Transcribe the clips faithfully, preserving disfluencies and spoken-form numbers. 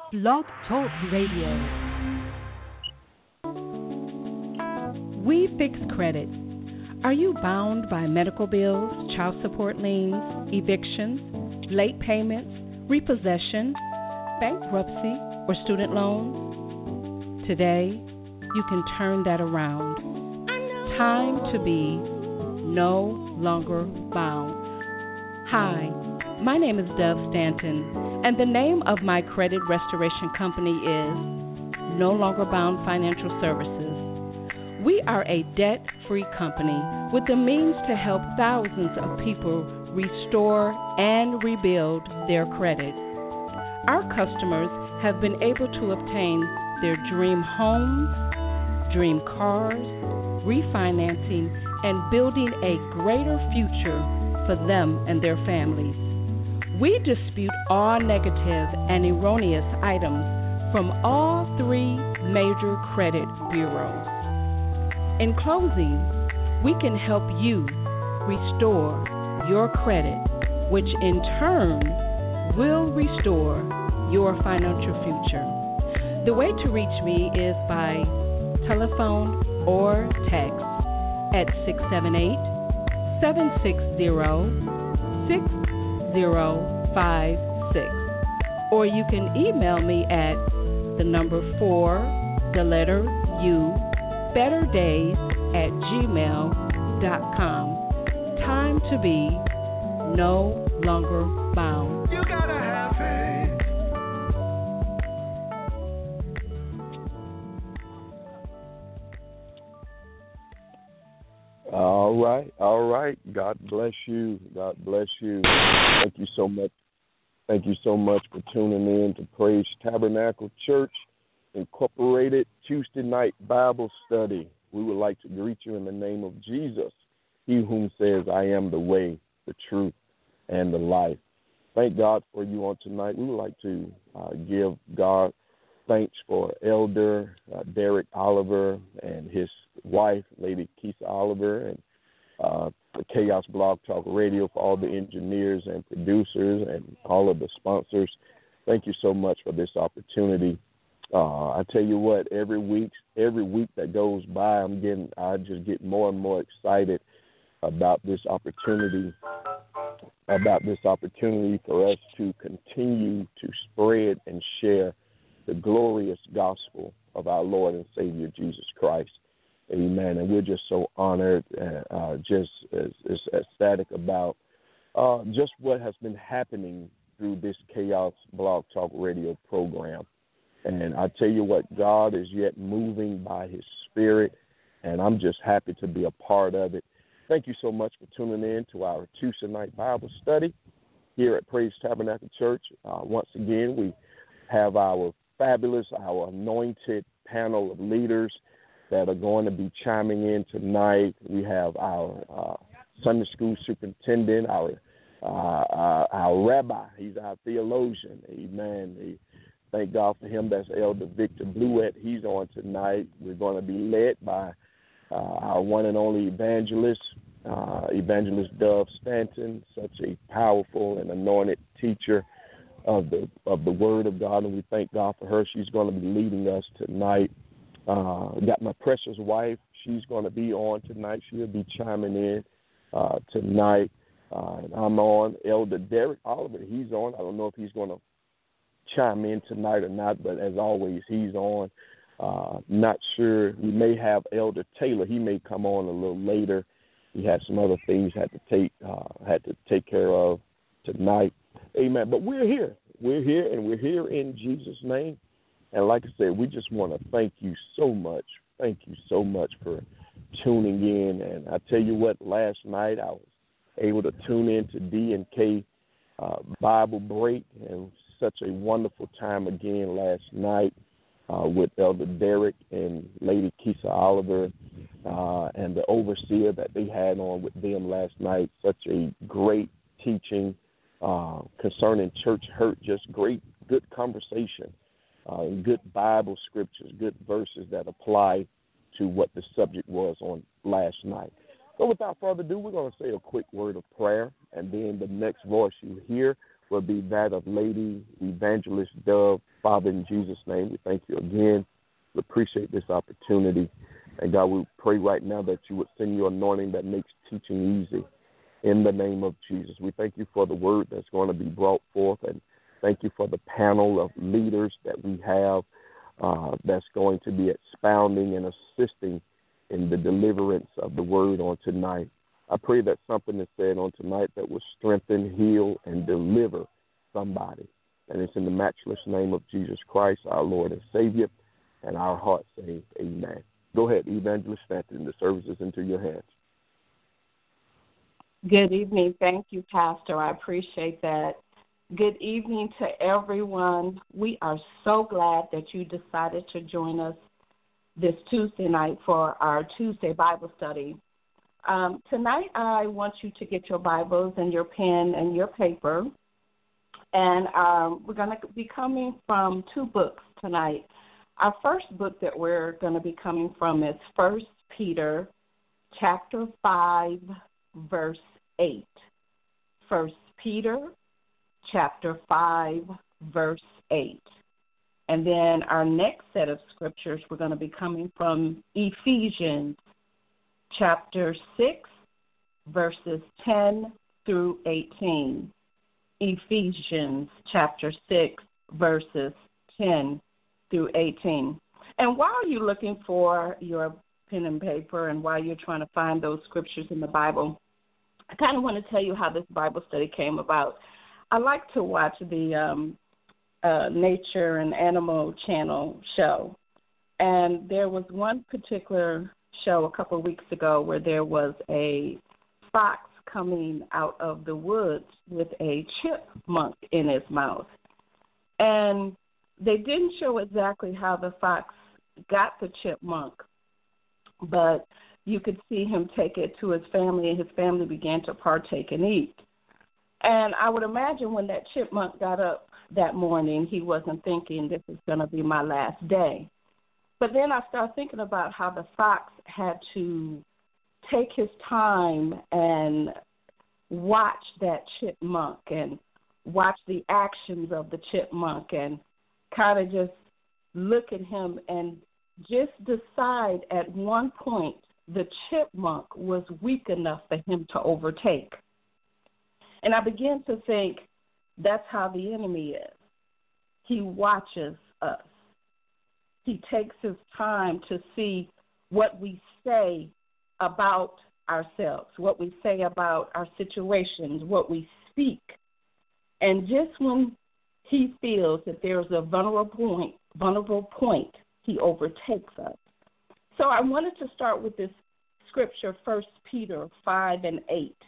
Blog Talk Radio. We fix credit. Are you bound by medical bills, child support liens, evictions, late payments, repossession, bankruptcy, or student loans? Today, you can turn that around. Time to be no longer bound. Hi, my name is Dove Stanton, and the name of my credit restoration company is No Longer Bound Financial Services. We are a debt-free company with the means to help thousands of people restore and rebuild their credit. Our customers have been able to obtain their dream homes, dream cars, refinancing, and building a greater future for them and their families. We dispute all negative and erroneous items from all three major credit bureaus. In closing, we can help you restore your credit, which in turn will restore your financial future. The way to reach me is by telephone or text at six seven eight, seven six zero, six zero five six. Or you can email me at the number four, the letter U, better days at gmail dot com. Time to be no longer bound. You gotta have faith. All right, all right. God bless you. God bless you. Thank you so much. Thank you so much for tuning in to Praise Tabernacle Church Incorporated Tuesday night Bible study. We would like to greet you in the name of Jesus, he whom says, I am the way, the truth, and the life. Thank God for you on tonight. We would like to uh, give God thanks for Elder uh, Derek Oliver and his wife, Lady Keisha Oliver, and uh, the Chaos Blog Talk Radio, for all the engineers and producers and all of the sponsors. Thank you so much for this opportunity. Uh, I tell you what, every week, every week that goes by, I'm getting, I just get more and more excited about this opportunity, about this opportunity for us to continue to spread and share the glorious gospel of our Lord and Savior Jesus Christ. Amen. And we're just so honored and uh, just as, as ecstatic about uh, just what has been happening through this Chaos Blog Talk Radio program. And I tell you what, God is yet moving by his Spirit, and I'm just happy to be a part of it. Thank you so much for tuning in to our Tuesday night Bible study here at Praise Tabernacle Church. Uh, once again, we have our fabulous, our anointed panel of leaders that are going to be chiming in tonight. We have our uh, Sunday school superintendent, our uh, our, our rabbi. He's our theologian. Amen. He, thank God for him. That's Elder Victor Bluett. He's on tonight. We're going to be led by uh, our one and only evangelist, uh, Evangelist Dove Stanton, such a powerful and anointed teacher of the of the Word of God, and we thank God for her. She's going to be leading us tonight. Uh, got my precious wife. She's going to be on tonight. She'll be chiming in uh, tonight. Uh, and I'm on. Elder Derek Oliver, he's on. I don't know if he's going to chime in tonight or not, but as always, he's on. Uh, not sure. We may have Elder Taylor. He may come on a little later. He had some other things had to take uh, had to take care of tonight. Amen. But we're here. We're here, and we're here in Jesus' name. And like I said, we just want to thank you so much. Thank you so much for tuning in. And I tell you what, last night I was able to tune in to D and K uh, Bible Break, and such a wonderful time again last night uh, with Elder Derek and Lady Keisha Oliver uh, and the overseer that they had on with them last night. Such a great teaching uh, concerning church hurt, just great, good conversation, uh, good Bible scriptures, good verses that apply to what the subject was on last night. So without further ado, we're going to say a quick word of prayer, and then the next voice you hear will be that of Lady Evangelist Dove. Father, in Jesus' name, we thank you again. We appreciate this opportunity. And God, we pray right now that you would send your anointing that makes teaching easy in the name of Jesus. We thank you for the word that's going to be brought forth, and thank you for the panel of leaders that we have uh, that's going to be expounding and assisting in the deliverance of the word on tonight. I pray that something is said on tonight that will strengthen, heal, and deliver somebody. And it's in the matchless name of Jesus Christ, our Lord and Savior, and our hearts say amen. Go ahead, Evangelist Stanton. The service is into your hands. Good evening. Thank you, Pastor. I appreciate that. Good evening to everyone. We are so glad that you decided to join us this Tuesday night for our Tuesday Bible study. Um, tonight, I want you to get your Bibles and your pen and your paper, and um, we're going to be coming from two books tonight. Our first book that we're going to be coming from is First Peter chapter five, verse eight. First Peter chapter five, verse eight. And then our next set of scriptures, we're going to be coming from Ephesians chapter six, verses ten through eighteen. Ephesians chapter six, verses ten through eighteen. And while you're looking for your pen and paper and while you're trying to find those scriptures in the Bible, I kind of want to tell you how this Bible study came about. I like to watch the um, uh, Nature and Animal Channel show, and there was one particular show a couple of weeks ago where there was a fox coming out of the woods with a chipmunk in his mouth. And they didn't show exactly how the fox got the chipmunk, but you could see him take it to his family, and his family began to partake and eat. And I would imagine when that chipmunk got up that morning, he wasn't thinking, this is going to be my last day. But then I started thinking about how the fox had to take his time and watch that chipmunk and watch the actions of the chipmunk and kind of just look at him and just decide at one point the chipmunk was weak enough for him to overtake. And I began to think that's how the enemy is. He watches us. He takes his time to see what we say about ourselves, what we say about our situations, what we speak. And just when he feels that there's a vulnerable point, vulnerable point, he overtakes us. So I wanted to start with this scripture, First Peter five and eight.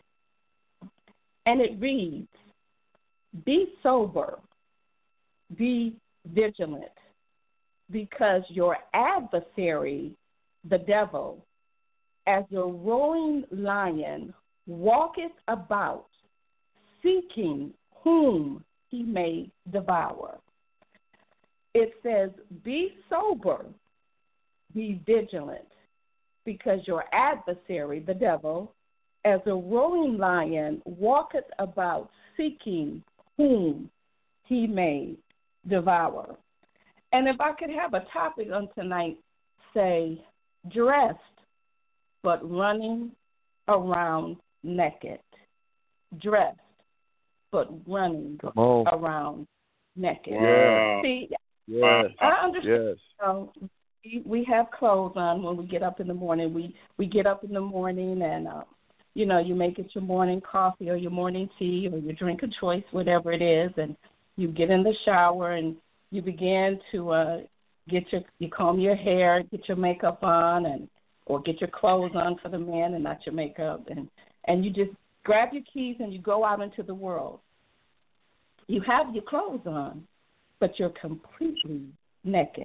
And it reads, "Be sober, be vigilant, because your adversary, the devil, as a roaring lion, walketh about, seeking whom he may devour." It says, be sober, be vigilant, because your adversary, the devil, as a roaring lion, walketh about, seeking whom he may devour. And if I could have a topic on tonight, say, dressed but running around naked. Dressed but running around naked. Wow. See, yes. I understand. Yes. So we, we have clothes on when we get up in the morning. We, we get up in the morning and, uh, you know, you make it your morning coffee or your morning tea or your drink of choice, whatever it is, and you get in the shower and you begin to uh, get your, you comb your hair, get your makeup on, and or get your clothes on for the man and not your makeup, and, and you just grab your keys and you go out into the world. You have your clothes on, but you're completely naked.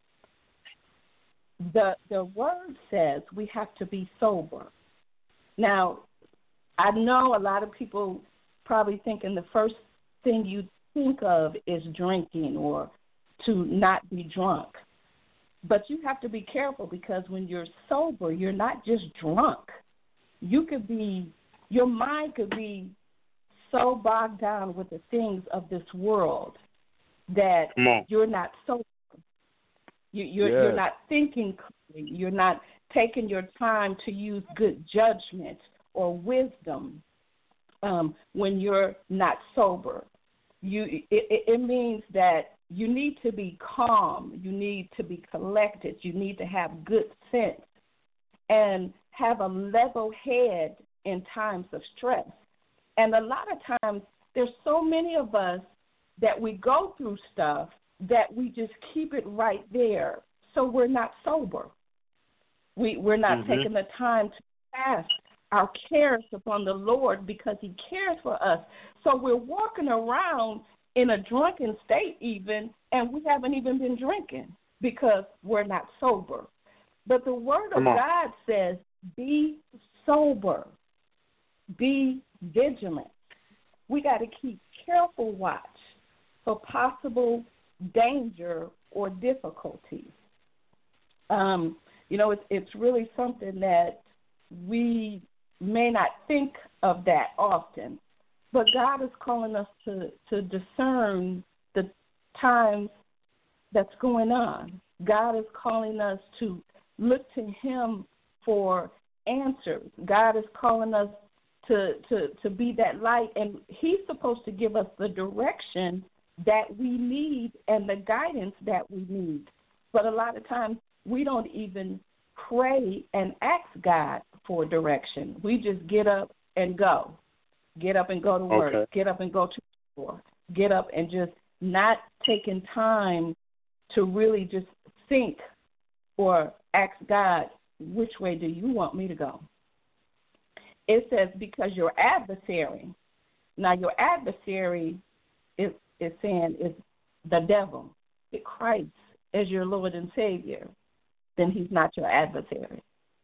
The the word says we have to be sober. Now, I know a lot of people probably thinking the first thing you think of is drinking or to not be drunk. But you have to be careful, because when you're sober, you're not just drunk. You could be, your mind could be so bogged down with the things of this world that you're not sober. You, you're, yes. you're not thinking clearly. You're not taking your time to use good judgment or wisdom um, when you're not sober. You, it, it means that you need to be calm. You need to be collected. You need to have good sense and have a level head in times of stress. And a lot of times there's so many of us that we go through stuff that we just keep it right there, so we're not sober. We, we're not mm-hmm. taking the time to cast our cares upon the Lord because he cares for us. So we're walking around in a drunken state even, and we haven't even been drinking because we're not sober. But the Word of God says, be sober, be vigilant. We got to keep careful watch for possible danger or difficulties. Um, you know, it's, it's really something that we may not think of that often, but God is calling us to, to discern the times that's going on. God is calling us to look to him for answers. God is calling us to, to, to be that light, and he's supposed to give us the direction that we need and the guidance that we need. But a lot of times we don't even pray and ask God for direction. We just get up and go. Get up and go to work. Okay. Get up and go to the store. Get up and just not taking time to really just think or ask God, which way do you want me to go? It says, because your adversary, now your adversary is, is saying is the devil. If Christ is your Lord and Savior, then he's not your adversary.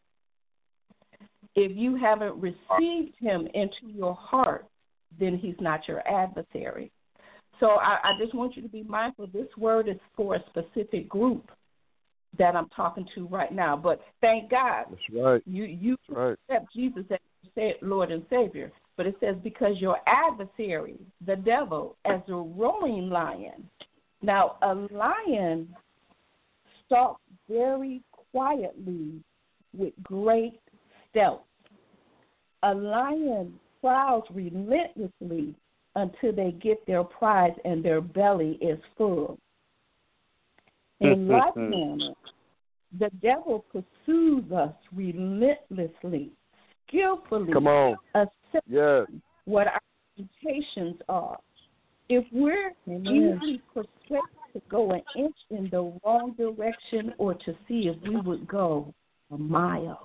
If you haven't received him into your heart, then he's not your adversary. So I, I just want you to be mindful. This word is for a specific group that I'm talking to right now. But thank God, that's right. You you that's right. accept Jesus as your Lord and Savior. But it says, because your adversary, the devil, as a roaring lion. Now, a lion stalks very quietly with great stealth. A lion prowls relentlessly until they get their prize and their belly is full. In like manner, the devil pursues us relentlessly, skillfully, Come on. assessing yes. what our temptations are. If we're Amen. easily persuaded to go an inch in the wrong direction or to see if we would go a mile,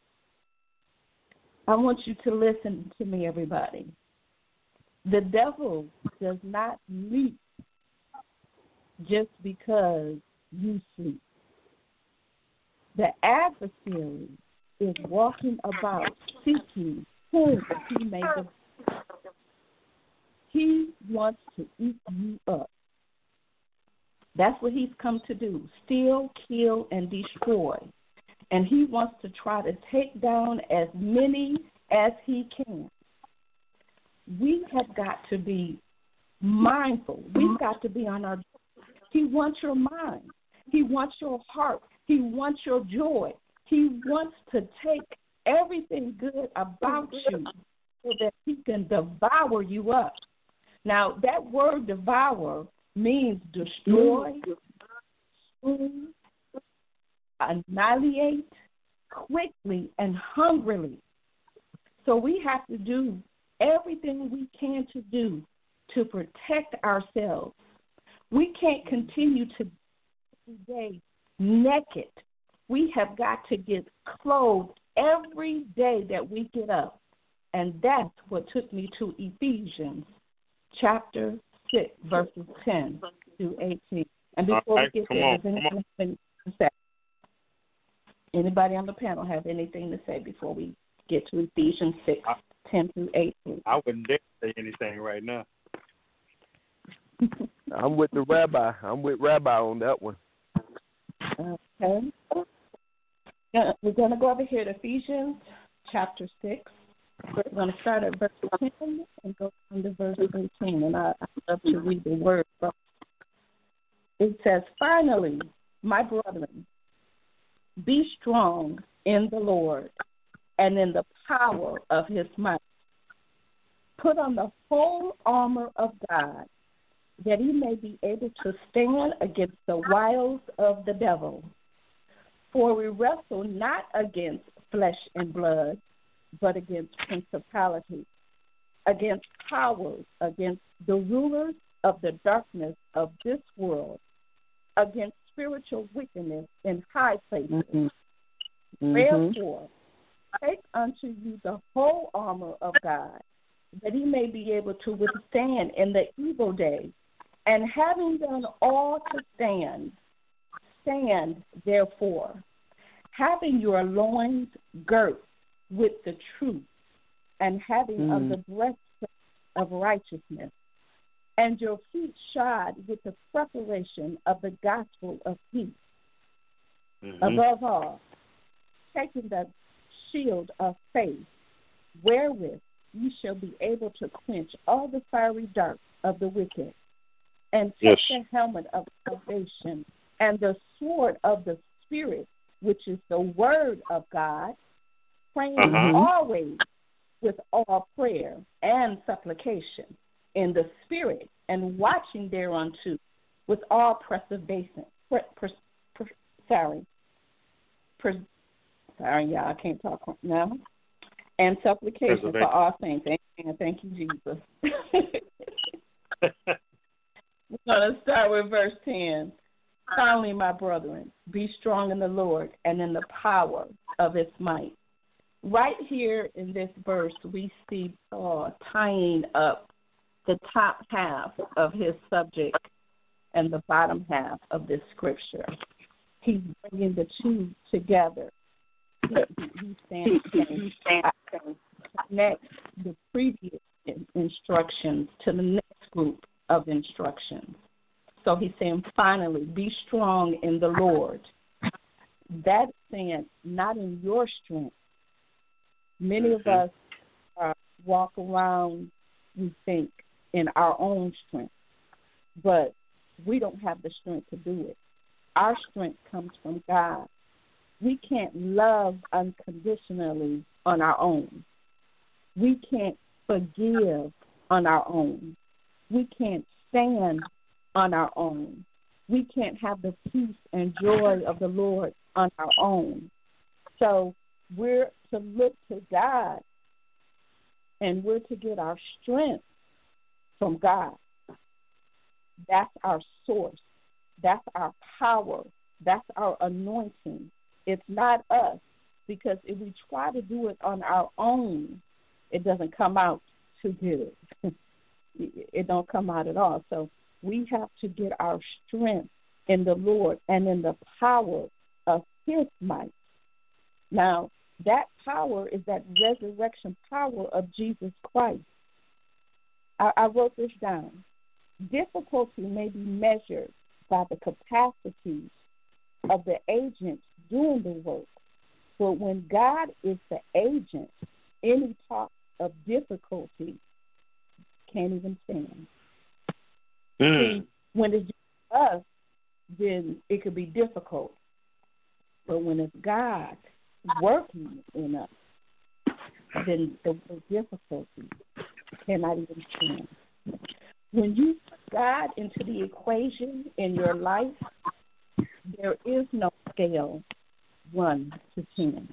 I want you to listen to me, everybody. The devil does not leap just because you sleep. The adversary is walking about seeking whom he may devour. He wants to eat you up. That's what he's come to do, steal, kill, and destroy. And he wants to try to take down as many as he can. We have got to be mindful. We've got to be on our. He wants your mind. He wants your heart. He wants your joy. He wants to take everything good about you so that he can devour you up. Now, that word devour means destroy, consume, annihilate, quickly and hungrily. So we have to do everything we can to do to protect ourselves. We can't continue to every day naked. We have got to get clothed every day that we get up. And that's what took me to Ephesians chapter six, verses ten through eighteen. And before right, we get there, on, does anyone have anything to say? Anybody on the panel have anything to say before we get to Ephesians six, I, ten through eighteen? I wouldn't dare say anything right now. I'm with the rabbi. I'm with Rabbi on that one. Okay. We're going to go over here to Ephesians chapter six, We're going to start at verse ten and go on to verse eighteen, and I, I love to read the word from it. Says, finally, my brethren, be strong in the Lord and in the power of his might. Put on the whole armor of God, that he may be able to stand against the wiles of the devil. For we wrestle not against flesh and blood, but against principalities, against powers, against the rulers of the darkness of this world, against spiritual wickedness in high places. Mm-hmm. Mm-hmm. Therefore, take unto you the whole armor of God, that he may be able to withstand in the evil day, and having done all to stand, stand therefore, having your loins girt with the truth, and having mm. on the breastplate of righteousness, and your feet shod with the preparation of the gospel of peace. Mm-hmm. Above all, taking the shield of faith, wherewith you shall be able to quench all the fiery darts of the wicked, and take yes. the helmet of salvation and the sword of the Spirit, which is the word of God, praying uh-huh. always with all prayer and supplication in the Spirit, and watching thereunto with all perseverance. Per, per, per, sorry, per, sorry, y'all, I can't talk now. And supplication for all saints. Amen. Thank you, Jesus. We're going to start with verse ten. Finally, my brethren, be strong in the Lord and in the power of his might. Right here in this verse, we see Paul tying up the top half of his subject and the bottom half of this scripture. He's bringing the two together. He, he stands to connect the previous instructions to the next group of instructions. So he's saying, finally, be strong in the Lord. That's saying not in your strength. Many of us uh, walk around, we think, in our own strength, but we don't have the strength to do it. Our strength comes from God. We can't love unconditionally on our own. We can't forgive on our own. We can't stand on our own. We can't have the peace and joy of the Lord on our own. So we're to look to God, and we're to get our strength from God. That's our source. That's our power. That's our anointing. It's not us, because if we try to do it on our own, it doesn't come out too good. It don't come out at all. So we have to get our strength in the Lord and in the power of his might. Now, that power is that resurrection power of Jesus Christ. I, I wrote this down. Difficulty may be measured by the capacities of the agents doing the work, but when God is the agent, any talk of difficulty can't even stand. Mm. See, when it's just us, then it could be difficult. But when it's God working in us, then the, the difficulty cannot even stand. When you put God into the equation in your life, there is no scale one to ten.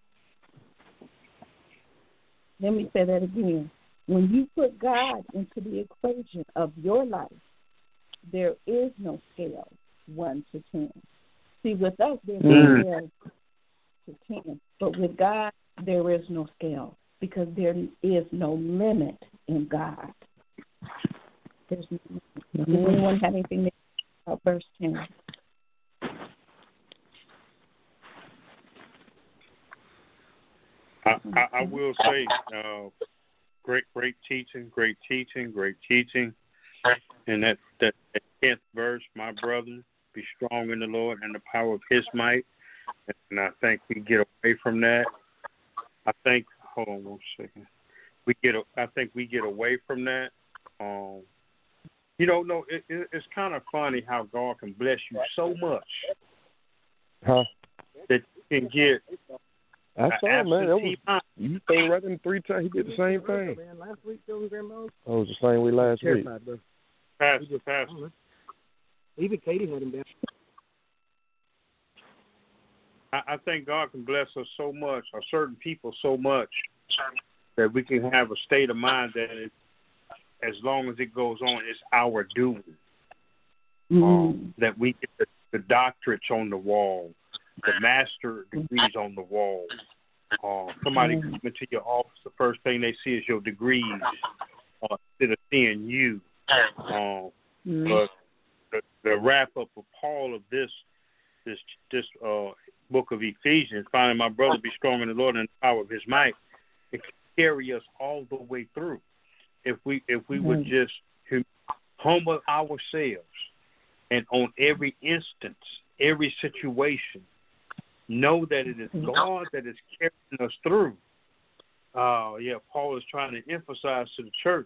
Let me say that again. When you put God into the equation of your life, there is no scale one to ten. See, with us, there's no scale to ten. But with God, there is no scale, because there is no limit in God. There's no limit. Does anyone have anything to say about verse ten? I, I, I will say, uh, great, great teaching, great teaching, great teaching. And that, that, that tenth verse, my brother, be strong in the Lord and the power of his might. And I think we get away from that. I think, hold on one second. we get. I think we get away from that. Um, you know, no, it, it, it's kind of funny how God can bless you so much Huh? that you can get. That's all, man. That was, mind. you throw right in three times. He did the same thing. Last week, Joe Grandma. Oh, it was the same way last week. Terrified, bro. Pastor, He just- I Pastor. don't know. Even Katie had him down. I, I think God can bless us so much, or certain people so much, that we can have a state of mind that it, as long as it goes on, it's our doing. Mm-hmm. Um, that we get the, the doctorates on the wall, the master degrees on the wall. Uh, somebody Mm-hmm. comes into your office, the first thing they see is your degrees uh, instead of seeing you. Uh, Mm-hmm. but the, the wrap up of Paul of this this this uh, book of Ephesians, finding my brother be strong in the Lord and the power of His might, it can carry us all the way through. If we if we would just humble ourselves, and on every instance, every situation, know that it is God that is carrying us through. Uh, yeah, Paul is trying to emphasize to the church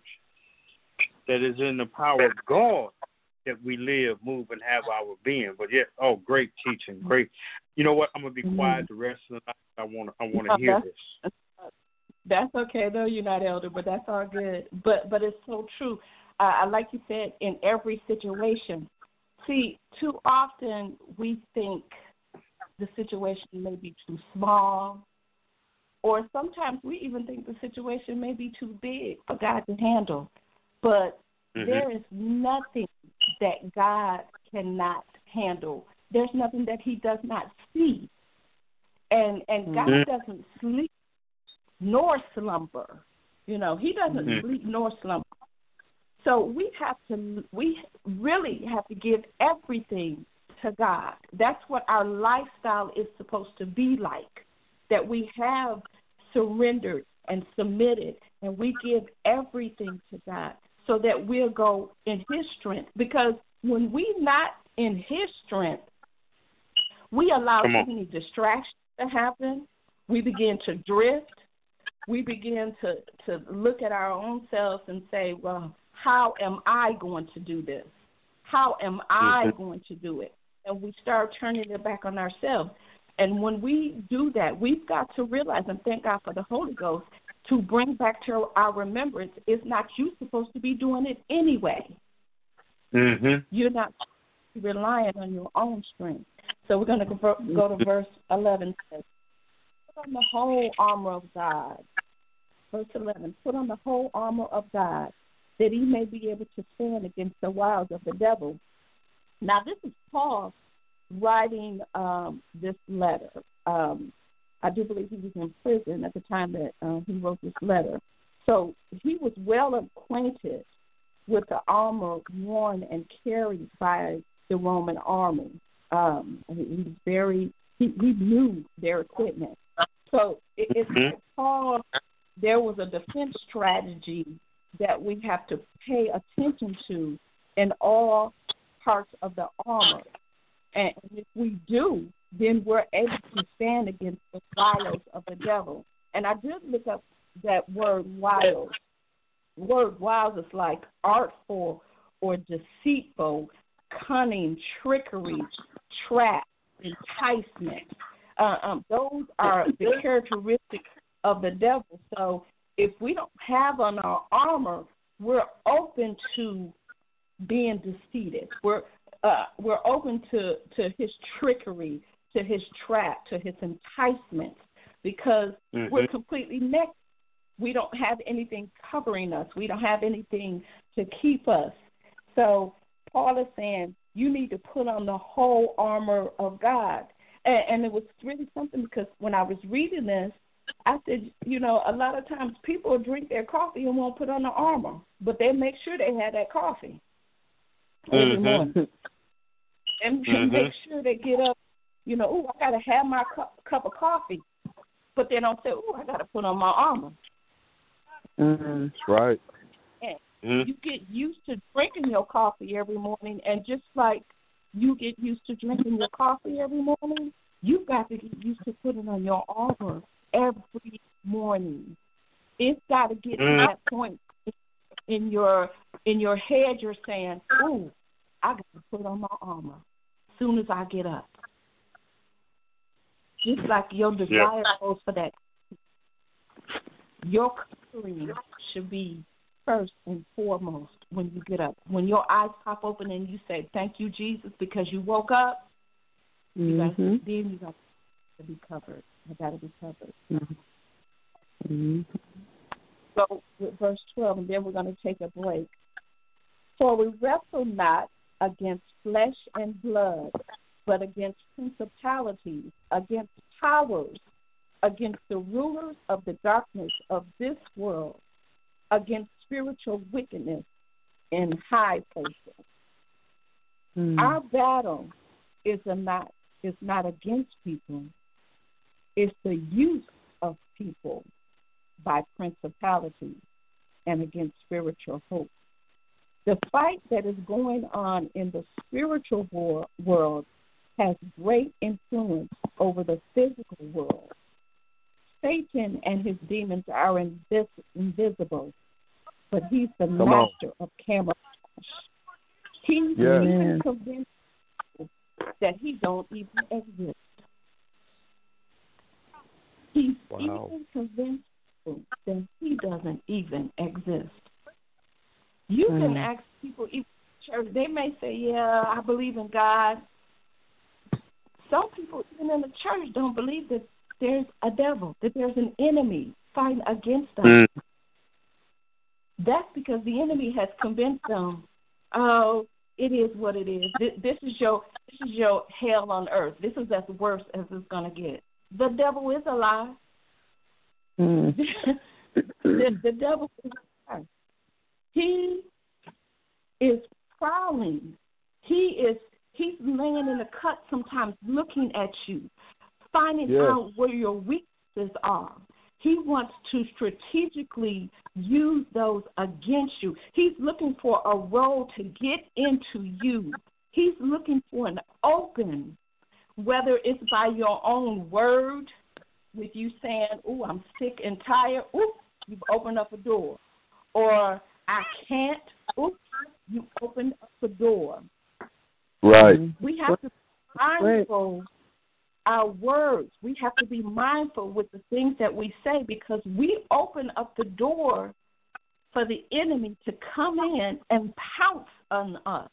that it's in the power of God that we live, move, and have our being. But yeah, oh, great teaching, great. You know what? I'm gonna be quiet the rest of the night. I want to, I want to No, hear that's, this. That's okay, though you're not elder, but that's all good. But but it's so true. Uh, like you said, in every situation. See, too often we think the situation may be too small, or sometimes we even think the situation may be too big for God to handle. But Mm-hmm. there is nothing that God cannot handle. There's nothing that He does not see. And and God Mm-hmm. doesn't sleep nor slumber. You know, He doesn't Mm-hmm. sleep nor slumber. So we have to, we really have to give everything to God. That's what our lifestyle is supposed to be like, that we have surrendered and submitted, and we give everything to God so that we'll go in His strength. Because when we're not in His strength, we allow Come on. too many distractions to happen. We begin to drift. We begin to, to look at our own selves and say, well, how am I going to do this? How am I Mm-hmm. going to do it? And we start turning it back on ourselves. And when we do that, we've got to realize, and thank God for the Holy Ghost, to bring back to our remembrance, it's not you supposed to be doing it anyway. Mm-hmm. You're not relying on your own strength. So we're going to go to verse eleven. Says, put on the whole armor of God. Verse eleven, put on the whole armor of God, that He may be able to stand against the wiles of the devil. Now, this is Paul writing um, this letter. Um, I do believe he was in prison at the time that uh, he wrote this letter. So he was well acquainted with the armor worn and carried by the Roman army. Um, he, he was very, he, he knew their equipment. So it, it's like Paul, there was a defense strategy that we have to pay attention to in all parts of the armor. And if we do, then we're able to stand against the wiles of the devil. And I did look up that word wiles. Word wiles is like artful or deceitful, cunning, trickery, trap, enticement. Uh, um, those are the characteristics of the devil. So if we don't have on our armor, we're open to being deceived. We're uh, we're open to, to his trickery, to his trap, to his enticements, because mm-hmm. we're completely naked. We don't have anything covering us. We don't have anything to keep us. So Paul is saying you need to put on the whole armor of God. And, and it was really something, because when I was reading this, I said, you know, a lot of times people drink their coffee and won't put on the armor, but they make sure they have that coffee every mm-hmm. morning. And mm-hmm. make sure they get up, you know, oh, I got to have my cup, cup of coffee. But they don't say, oh, I got to put on my armor. Mm-hmm. That's right. And mm-hmm. you get used to drinking your coffee every morning, and just like you get used to drinking your coffee every morning, you've got to get used to putting on your armor every morning. It's got to get to that point in your in your head. You're saying, "Ooh, I got to put on my armor as soon as I get up." Just like your desire goes for that. Your covering should be first and foremost when you get up. When your eyes pop open and you say, "Thank you, Jesus," because you woke up, mm-hmm. you gotta, then you got to be covered. You got to be covered. Mm-hmm. So with verse twelve, and then we're going to take a break. For we wrestle not against flesh and blood, but against principalities, against powers, against the rulers of the darkness of this world, against spiritual wickedness in high places. Mm. Our battle is a not is not against people. It's the use of people by principalities and against spiritual hope. The fight that is going on in the spiritual war- world has great influence over the physical world. Satan and his demons are invis- invisible, but he's the Come master on. of camouflage. He's yes. even convinced that he don't even exist. He's wow. even convinced that he doesn't even exist. You mm. can ask people, even in church, they may say, "Yeah, I believe in God." Some people, even in the church, don't believe that there's a devil, that there's an enemy fighting against them. Mm. That's because the enemy has convinced them, "Oh, it is what it is. This, this is your this is your hell on earth. This is as worse as it's gonna get." The devil is a lie. Mm. the, the devil is a lie. He is prowling. He is he's laying in the cut sometimes, looking at you, finding yes. out where your weaknesses are. He wants to strategically use those against you. He's looking for a role to get into you. He's looking for an open, whether it's by your own word, with you saying, "Ooh, I'm sick and tired." Ooh, you've opened up a door. Or, "I can't." Ooh, you opened up a door. Right. We have to be mindful our words. We have to be mindful with the things that we say, because we open up the door for the enemy to come in and pounce on us.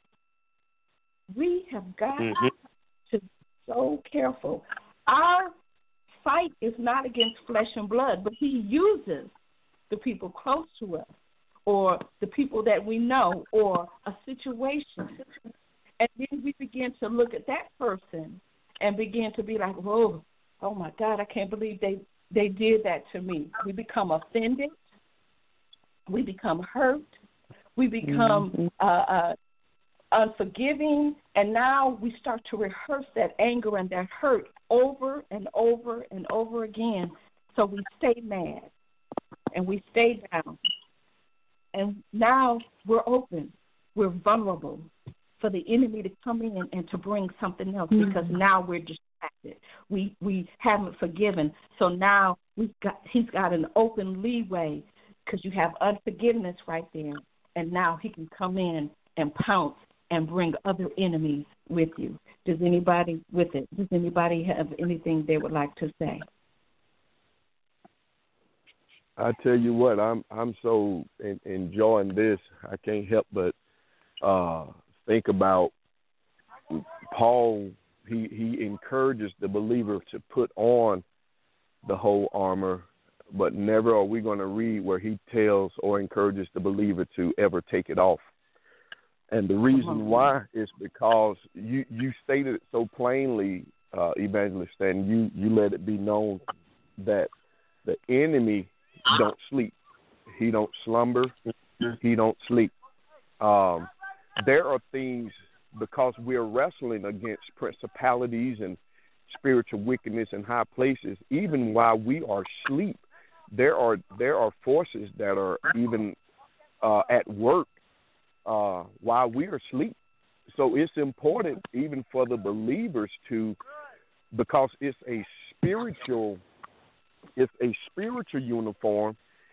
We have got mm-hmm. to be so careful. Our fight is not against flesh and blood, but he uses the people close to us, or the people that we know, or a situation. And then we begin to look at that person and begin to be like, "Whoa, oh my God, I can't believe they, they did that to me." We become offended. We become hurt. We become mm-hmm. uh, uh, unforgiving. And now we start to rehearse that anger and that hurt over and over and over again. So we stay mad and we stay down. And now we're open. We're vulnerable for the enemy to come in and to bring something else, mm-hmm. because now we're distracted. We we haven't forgiven. So now we've got he's got an open leeway, because you have unforgiveness right there. And now he can come in and pounce and bring other enemies with you. Does anybody with it? Does anybody have anything they would like to say? I tell you what, I'm I'm so in, enjoying this. I can't help but uh, think about Paul. He he encourages the believer to put on the whole armor, but never are we going to read where he tells or encourages the believer to ever take it off. And the reason why is because you, you stated it so plainly, uh, Evangelist Stanton, you, you let it be known that the enemy don't sleep. He don't slumber. He don't sleep. Um, there are things, because we're wrestling against principalities and spiritual wickedness in high places, even while we are asleep, there are there are forces that are even uh, at work uh, while we are asleep. So it's important even for the believers to, because it's a spiritual, it's a spiritual uniform,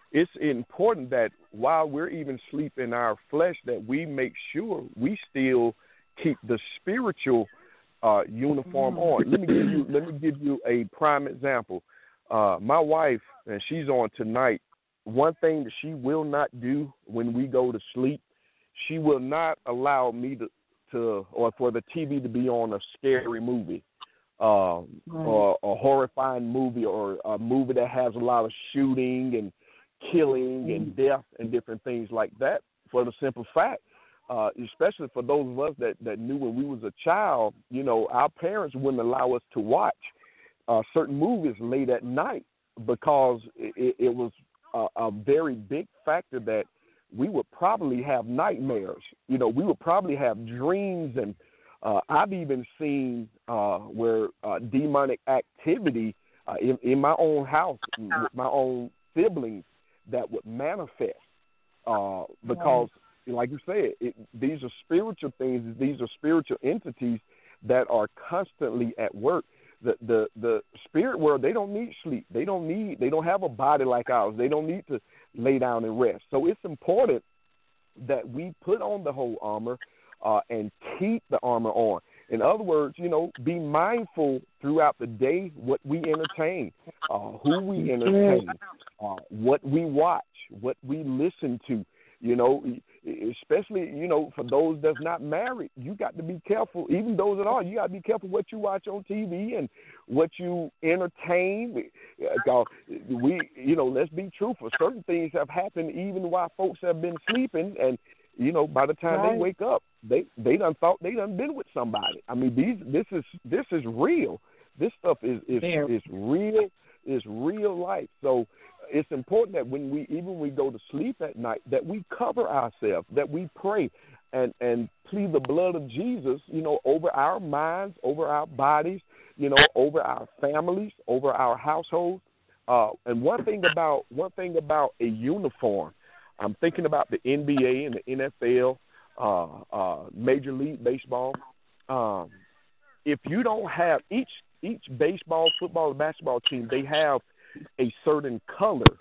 it's important that while we're even asleep in our flesh, that we make sure we still keep the spiritual uh, uniform on. Let me give you let me give you a prime example. Uh, my wife, and she's on tonight. One thing that she will not do when we go to sleep, she will not allow me to, to or for the T V to be on a scary movie. Um, right. Or a horrifying movie, or a movie that has a lot of shooting and killing mm. and death and different things like that, for the simple fact, uh, especially for those of us that, that knew when we was a child, you know, our parents wouldn't allow us to watch uh, certain movies late at night because it, it was a, a very big factor that we would probably have nightmares. You know, we would probably have dreams, and Uh, I've even seen uh, where uh, demonic activity uh, in, in my own house with my own siblings that would manifest uh, because, like you said, it, these are spiritual things. These are spiritual entities that are constantly at work. The, the the spirit world, they don't need sleep. They don't need. They don't have a body like ours. They don't need to lay down and rest. So it's important that we put on the whole armor. Uh, and keep the armor on. In other words, you know, be mindful throughout the day what we entertain, uh, who we entertain, uh, what we watch, what we listen to. You know, especially, you know, for those that's not married, you got to be careful. Even those that are, you got to be careful what you watch on T V and what you entertain. Uh, we, you know, let's be truthful. Certain things have happened even while folks have been sleeping, and you know, by the time right. they wake up, they they done thought they done been with somebody. I mean, these this is this is real. This stuff is is, is real. Is real life. So it's important that when we even when we go to sleep at night, that we cover ourselves, that we pray, and and plead the blood of Jesus, you know, over our minds, over our bodies, you know, over our families, over our households. Uh, and one thing about one thing about a uniform. I'm thinking about the N B A and the N F L, uh, uh, Major League Baseball. Um, if you don't have each each baseball, football, and basketball team, they have a certain color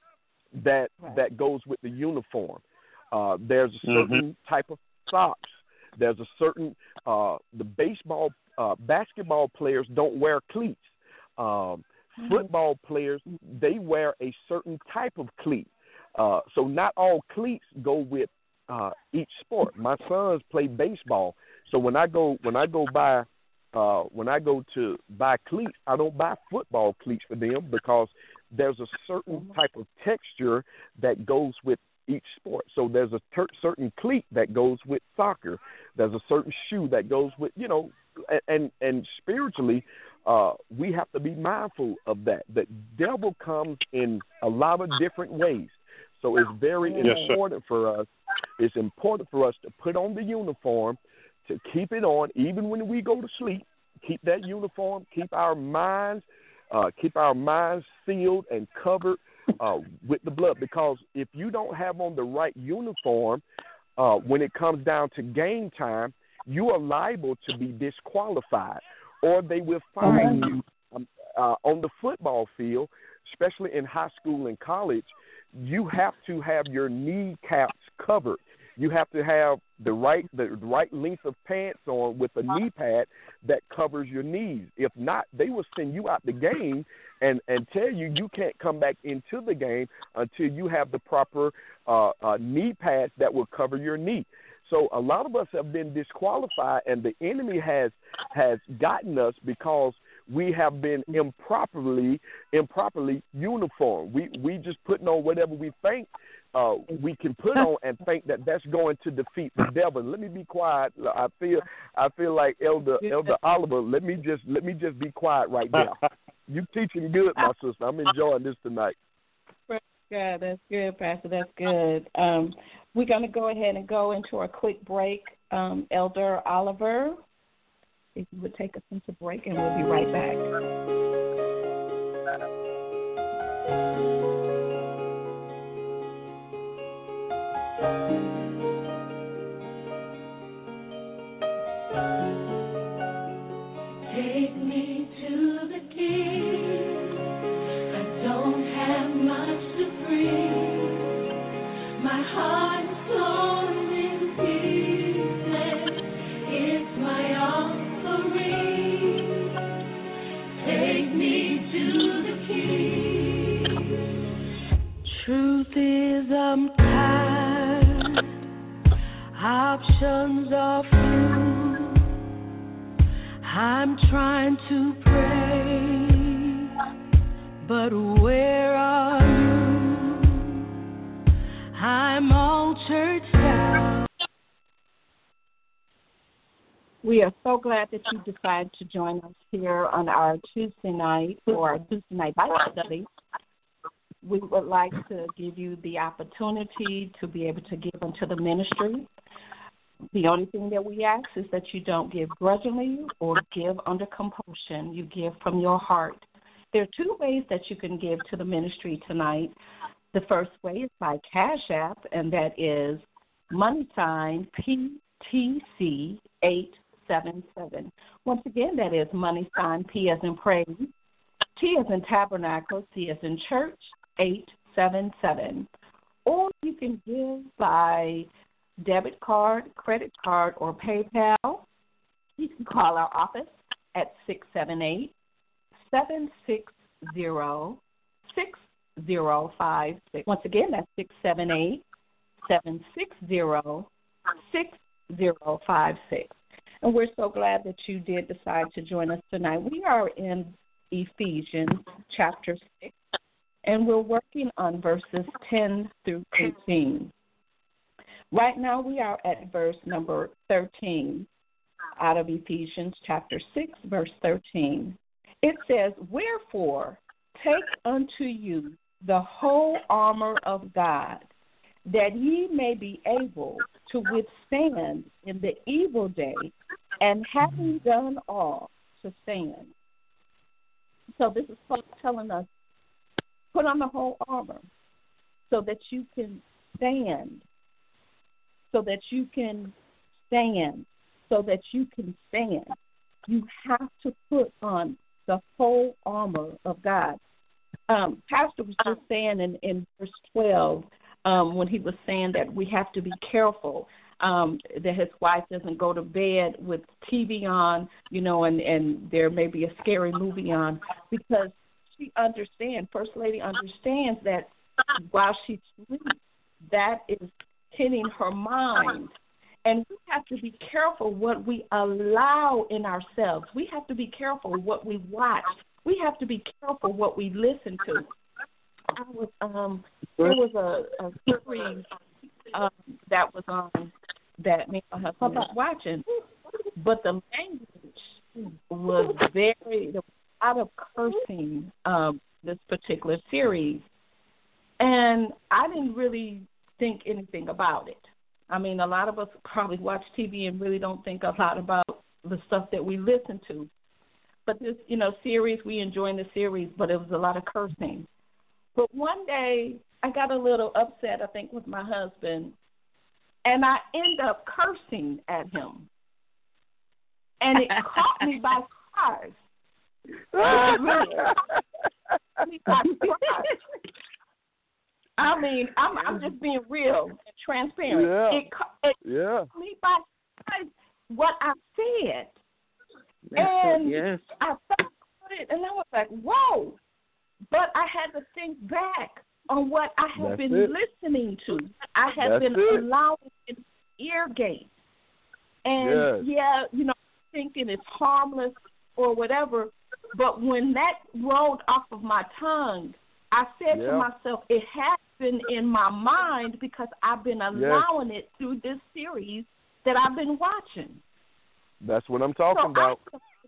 that that goes with the uniform. Uh, there's a certain mm-hmm. type of socks. There's a certain uh, the baseball, uh, basketball players don't wear cleats. Um, mm-hmm. Football players, they wear a certain type of cleat. Uh, so not all cleats go with uh, each sport. My sons play baseball, so when I go when I go buy uh, when I go to buy cleats, I don't buy football cleats for them because there's a certain type of texture that goes with each sport. So there's a ter- certain cleat that goes with soccer. There's a certain shoe that goes with, you know, and and spiritually, uh, we have to be mindful of that. The devil comes in a lot of different ways. So it's very yes, important sir. for us. It's important for us to put on the uniform, to keep it on, even when we go to sleep. Keep that uniform. Keep our minds, uh, keep our minds sealed and covered uh, with the blood. Because if you don't have on the right uniform, uh, when it comes down to game time, you are liable to be disqualified, or they will fine you um, uh, on the football field, especially in high school and college. You have to have your kneecaps covered. You have to have the right the right length of pants on with a knee pad that covers your knees. If not, they will send you out the game and, and tell you you can't come back into the game until you have the proper uh, uh, knee pads that will cover your knee. So a lot of us have been disqualified, and the enemy has has gotten us because we have been improperly improperly uniformed. We we just putting on whatever we think uh, we can put on and think that that's going to defeat the devil. Let me be quiet. I feel I feel like Elder Elder Oliver. Let me just let me just be quiet right now. You teaching good, my sister. I'm enjoying this tonight. Good, that's good, Pastor. That's good. Um, we're going to go ahead and go into a quick break. Um, Elder Oliver, if you would take us into break, and we'll be right back. Take me to the King. I don't have much to bring. I'm trying to pray, but where are you? I'm all churched out. We are so glad that you decided to join us here on our Tuesday night for our Tuesday night Bible study. We would like to give you the opportunity to be able to give unto the ministry. The only thing that we ask is that you don't give grudgingly or give under compulsion. You give from your heart. There are two ways that you can give to the ministry tonight. The first way is by Cash App, and that is money sign P T C eight seven seven. Once again, that is money sign P as in praise, T as in tabernacle, C as in church, eight seven seven. Or you can give by debit card, credit card, or PayPal. You can call our office at six seven eight, seven six zero, six zero five six. Once again, that's six seven eight, seven six zero, six zero five six. And we're so glad that you did decide to join us tonight. We are in Ephesians chapter six, and we're working on verses ten through eighteen. Right now we are at verse number thirteen out of Ephesians chapter six, verse thirteen. It says, "Wherefore take unto you the whole armor of God, that ye may be able to withstand in the evil day, and having done all, to stand." So this is Paul telling us, put on the whole armor so that you can stand, so that you can stand, so that you can stand. You have to put on the whole armor of God. Um, Pastor was just saying in, in verse twelve, um, when he was saying that we have to be careful um, that his wife doesn't go to bed with T V on, you know, and, and there may be a scary movie on, because she understands, First Lady understands that while she sleeps, that is hitting her mind. And we have to be careful what we allow in ourselves. We have to be careful what we watch. We have to be careful what we listen to. I was um there was a, a series um, that was on that me and my husband was watching, but the language was very, there was a lot of cursing um, this particular series, and I didn't really think anything about it. I mean, a lot of us probably watch T V and really don't think a lot about the stuff that we listen to. But this, you know, series, we enjoying the series, but it was a lot of cursing. But one day, I got a little upset, I think, with my husband, and I end up cursing at him. And it caught me by surprise. It really caught me by surprise. I mean, I'm, I'm just being real and transparent. Yeah. It, it yeah. caught me by surprise what I said. That's and it, yes. I thought about it, and I was like, whoa. But I had to think back on what I have That's been it. listening to. I have That's been it. allowing it ear gate. And, Yes. yeah, you know, thinking it's harmless or whatever. But when that rolled off of my tongue, I said Yeah. to myself, it has been in my mind because I've been allowing yes. it through this series that I've been watching. That's what I'm talking so about.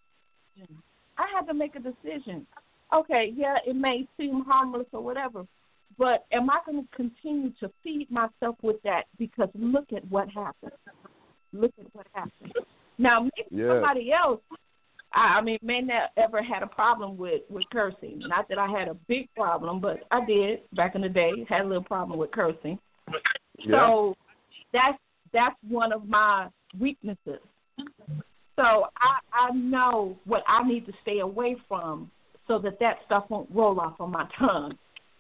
I had to make a decision. Okay, yeah, it may seem harmless or whatever, but am I going to continue to feed myself with that? Because look at what happened. Look at what happened. Now, maybe yes. somebody else, I mean, may not ever had a problem with, with cursing. Not that I had a big problem, but I did back in the day, had a little problem with cursing. Yeah. So that's that's one of my weaknesses. So I, I know what I need to stay away from so that that stuff won't roll off on my tongue.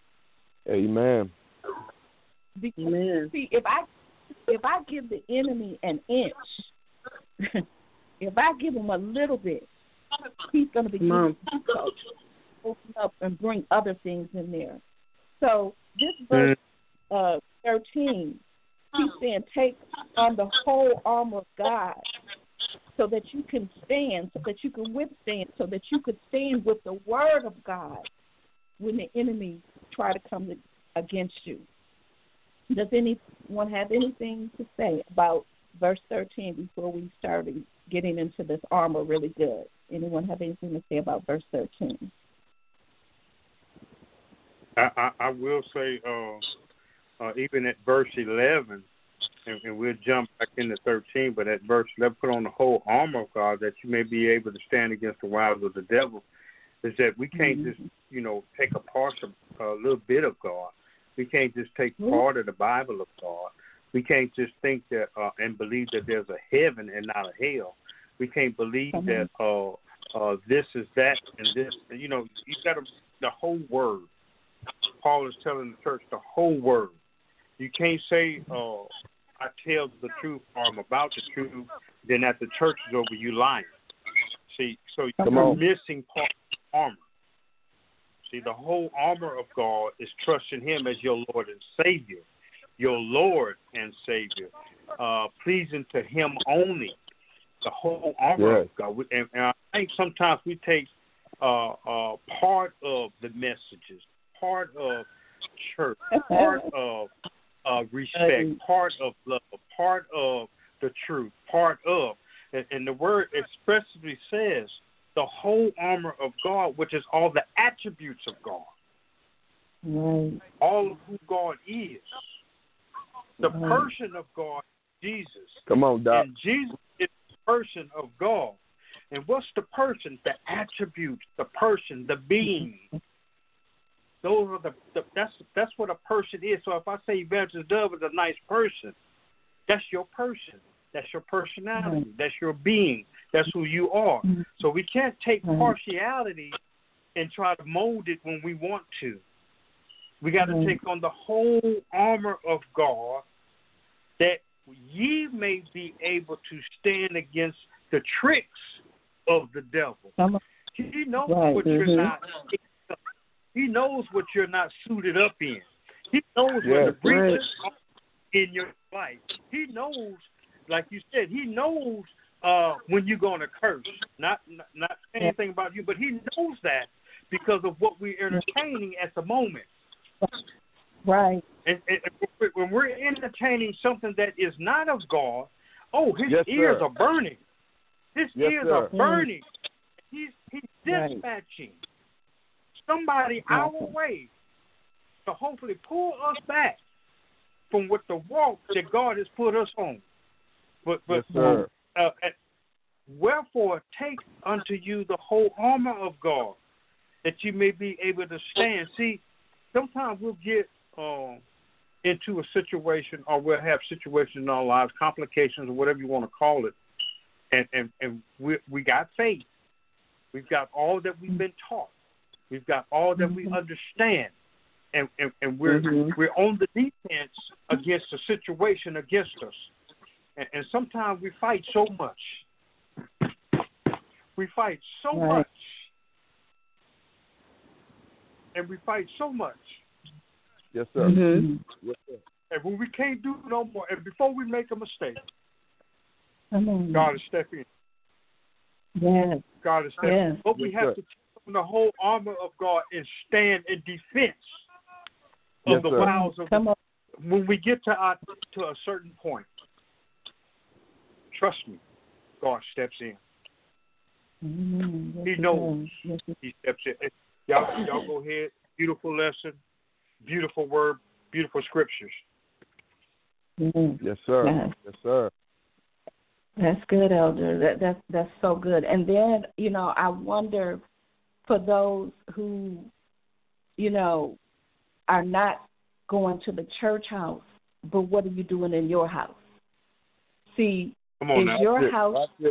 Amen. Because, Amen. see, if I if I give the enemy an inch, if I give him a little bit, he's going to be able to open up and bring other things in there. So this verse uh, thirteen, he's saying, take on the whole armor of God, so that you can stand, so that you can withstand, so that you could stand with the word of God when the enemy try to come to, against you. Does anyone have anything to say about verse thirteen before we started getting into this armor really good? Anyone have anything to say about verse thirteen? I, I, I will say, uh, uh, even at verse eleven, and, and we'll jump back into thirteen, but at verse eleven, put on the whole armor of God that you may be able to stand against the wiles of the devil, is that we can't mm-hmm. just, you know, take a part of a little bit of God. We can't just take mm-hmm. part of the Bible of God. We can't just think that uh, and believe that there's a heaven and not a hell. We can't believe mm-hmm. that uh, uh, this is that and this. You know, you got to, the whole word. Paul is telling the church the whole word. You can't say, uh, I tell the truth or I'm about the truth, then at the church is over, you lying. See, so Come you're on. missing part of the armor. See, the whole armor of God is trusting him as your Lord and Savior, your Lord and Savior, uh, pleasing to him only. The whole armor yes. of God. And, and I think sometimes we take uh, uh, part of the messages, part of church, part of uh, respect, part of love, part of the truth, part of, and, and the word expressly says the whole armor of God, which is all the attributes of God, right. all of who God is. The right. person of God, Jesus. Come on, Doc. And Jesus is the person of God. And what's the person? The attributes, the person, the being. Those are the, the that's that's what a person is. So if I say Evangelist Dove is a nice person, that's your person. That's your personality. Mm-hmm. That's your being. That's who you are. Mm-hmm. So we can't take mm-hmm. partiality and try to mold it when we want to. We got to mm-hmm. take on the whole armor of God that ye may be able to stand against the tricks of the devil. He knows right. what mm-hmm. you're not. He knows what you're not suited up in. He knows yes. where the breaches are in your life. He knows, like you said, he knows uh, when you're going to curse. Not, not not anything about you, but he knows that because of what we're entertaining at the moment. Right. And, and when we're entertaining something that is not of God, oh, his yes, ears sir. are burning. His yes, ears sir. are burning. He's he's dispatching right. somebody right. our way to hopefully pull us back from what the walk that God has put us on. But but yes, sir. Uh, wherefore take unto you the whole armor of God, that you may be able to stand. See, sometimes we'll get um, into a situation, or we'll have situations in our lives, complications, or whatever you want to call it, and and, and we we got faith. We've got all that we've been taught. We've got all that we understand, and and, and we're mm-hmm. we're on the defense against the situation against us, and, and sometimes we fight so much. We fight so right. much, and we fight so much. Yes, sir. Mm-hmm. Yes, sir. And when we can't do no more, and before we make a mistake, mm-hmm. God is stepping in. Yes. God is stepping yes. in. But we yes, have sir. to take on the whole armor of God and stand in defense of yes, the sir. wiles of Come the, on. when we get to our, to a certain point. Trust me, God steps in. Mm-hmm. Yes, he knows. Yes, he steps in. Y'all, y'all go ahead. Beautiful lesson, beautiful word, beautiful scriptures. Mm-hmm. Yes, sir. Yes. yes, sir. That's good, Elder. That that's that's so good. And then, you know, I wonder for those who, you know, are not going to the church house, but what are you doing in your house? See, Come on is now. your That's house it.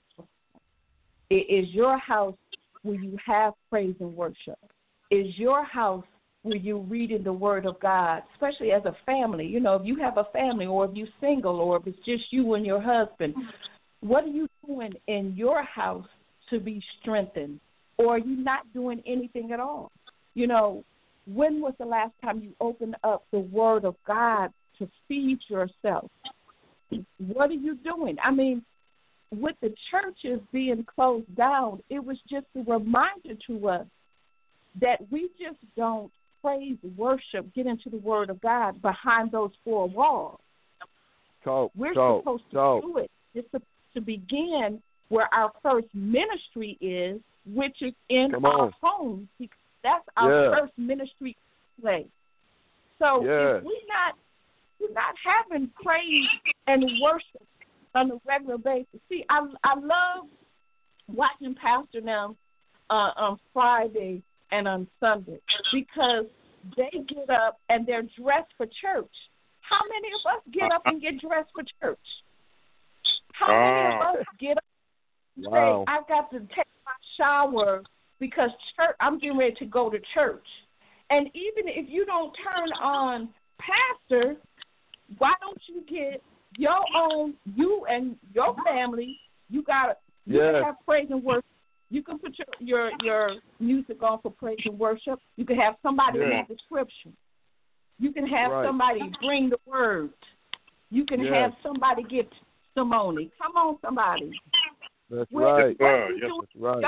is your house where you have praise and worship? Is your house where you're reading the Word of God, especially as a family? You know, if you have a family, or if you're single, or if it's just you and your husband, what are you doing in your house to be strengthened? Or are you not doing anything at all? You know, when was the last time you opened up the Word of God to feed yourself? What are you doing? I mean, with the churches being closed down, it was just a reminder to us that we just don't praise, worship, get into the Word of God behind those four walls. Talk, We're talk, supposed to talk. do it. It's supposed to begin where our first ministry is, which is in Come our on. homes. That's our Yeah. first ministry place. So Yeah. if we're not, we're not having praise and worship on a regular basis. See, I I love watching Pastor now uh, on Friday and on Sunday because they get up and they're dressed for church. How many of us get up and get dressed for church? How many of us get up and Wow. say, I've got to take my shower because church, I'm getting ready to go to church. And even if you don't turn on pastor, why don't you get your own, you and your family, you got you Yes. can have praise and worship. You can put your, your, your music on for praise and worship. You can have somebody Yeah. read the scripture. You can have Right. somebody bring the word. You can Yes. have somebody give testimony. Come on, somebody. That's What- right. what Uh, you yes, do- That's right.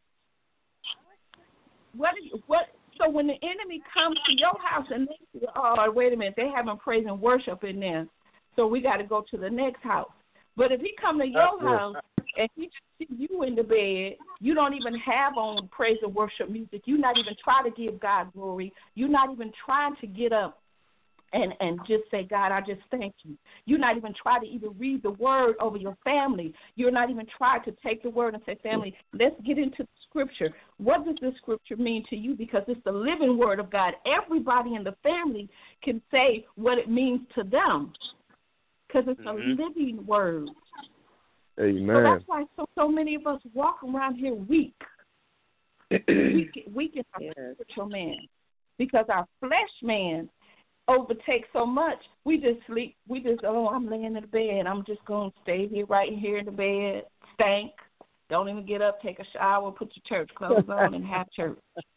What is what? So when the enemy comes to your house and they say, "Oh, wait a minute, they having praise and worship in there, so we got to go to the next house." But if he come to your Yeah. house and he just see you in the bed, you don't even have on praise and worship music. You're not even trying to give God glory. You're not even trying to get up and and just say, God, I just thank you. You're not even trying to even read the word over your family. You're not even trying to take the word and say, family, let's get into the scripture. What does this scripture mean to you? Because it's the living word of God. Everybody in the family can say what it means to them because it's Mhm. a living word. So Amen. that's why so, so many of us walk around here weak. weak, weak in our spiritual man. Because our flesh man overtakes so much, we just sleep. We just, oh, I'm laying in the bed. I'm just going to stay here, right here in the bed, stank. Don't even get up, take a shower, put your church clothes on, and have church.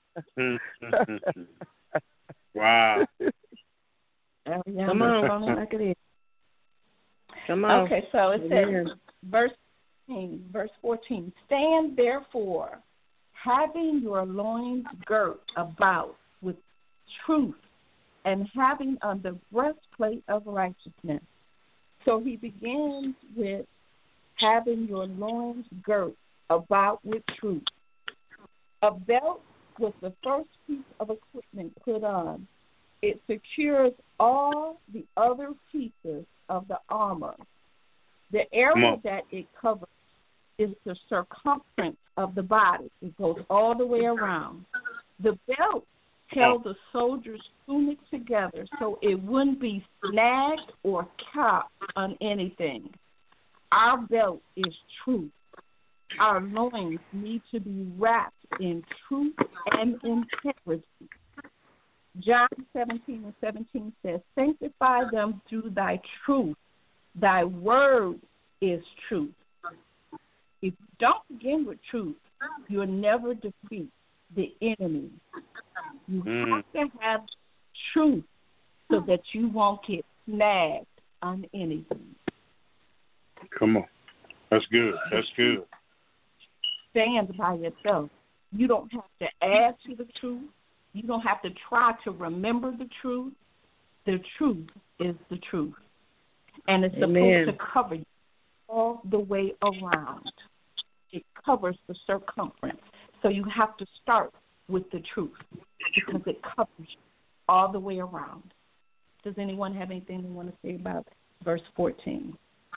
Wow. Yeah, Come I'm on. on it like it is. Come on. Okay, so it says, Amen. verse fourteen, verse fourteen, stand therefore, having your loins girt about with truth, and having on the breastplate of righteousness. So he begins with having your loins girt about with truth. A belt was the first piece of equipment put on. It secures all the other pieces of the armor. The area that it covers is the circumference of the body. It goes all the way around. The belt held the soldier's tunic together so it wouldn't be snagged or caught on anything. Our belt is truth. Our loins need to be wrapped in truth and integrity. John seventeen and seventeen says, sanctify them through thy truth. Thy word is truth. If you don't begin with truth, you'll never defeat the enemy. You Mm. have to have truth so that you won't get snagged on anything. Come on. That's good. That's good. Stand by yourself. You don't have to add to the truth. You don't have to try to remember the truth. The truth is the truth. And it's Amen. supposed to cover you all the way around. It covers the circumference. So you have to start with the truth because it covers you all the way around. Does anyone have anything they want to say about verse fourteen?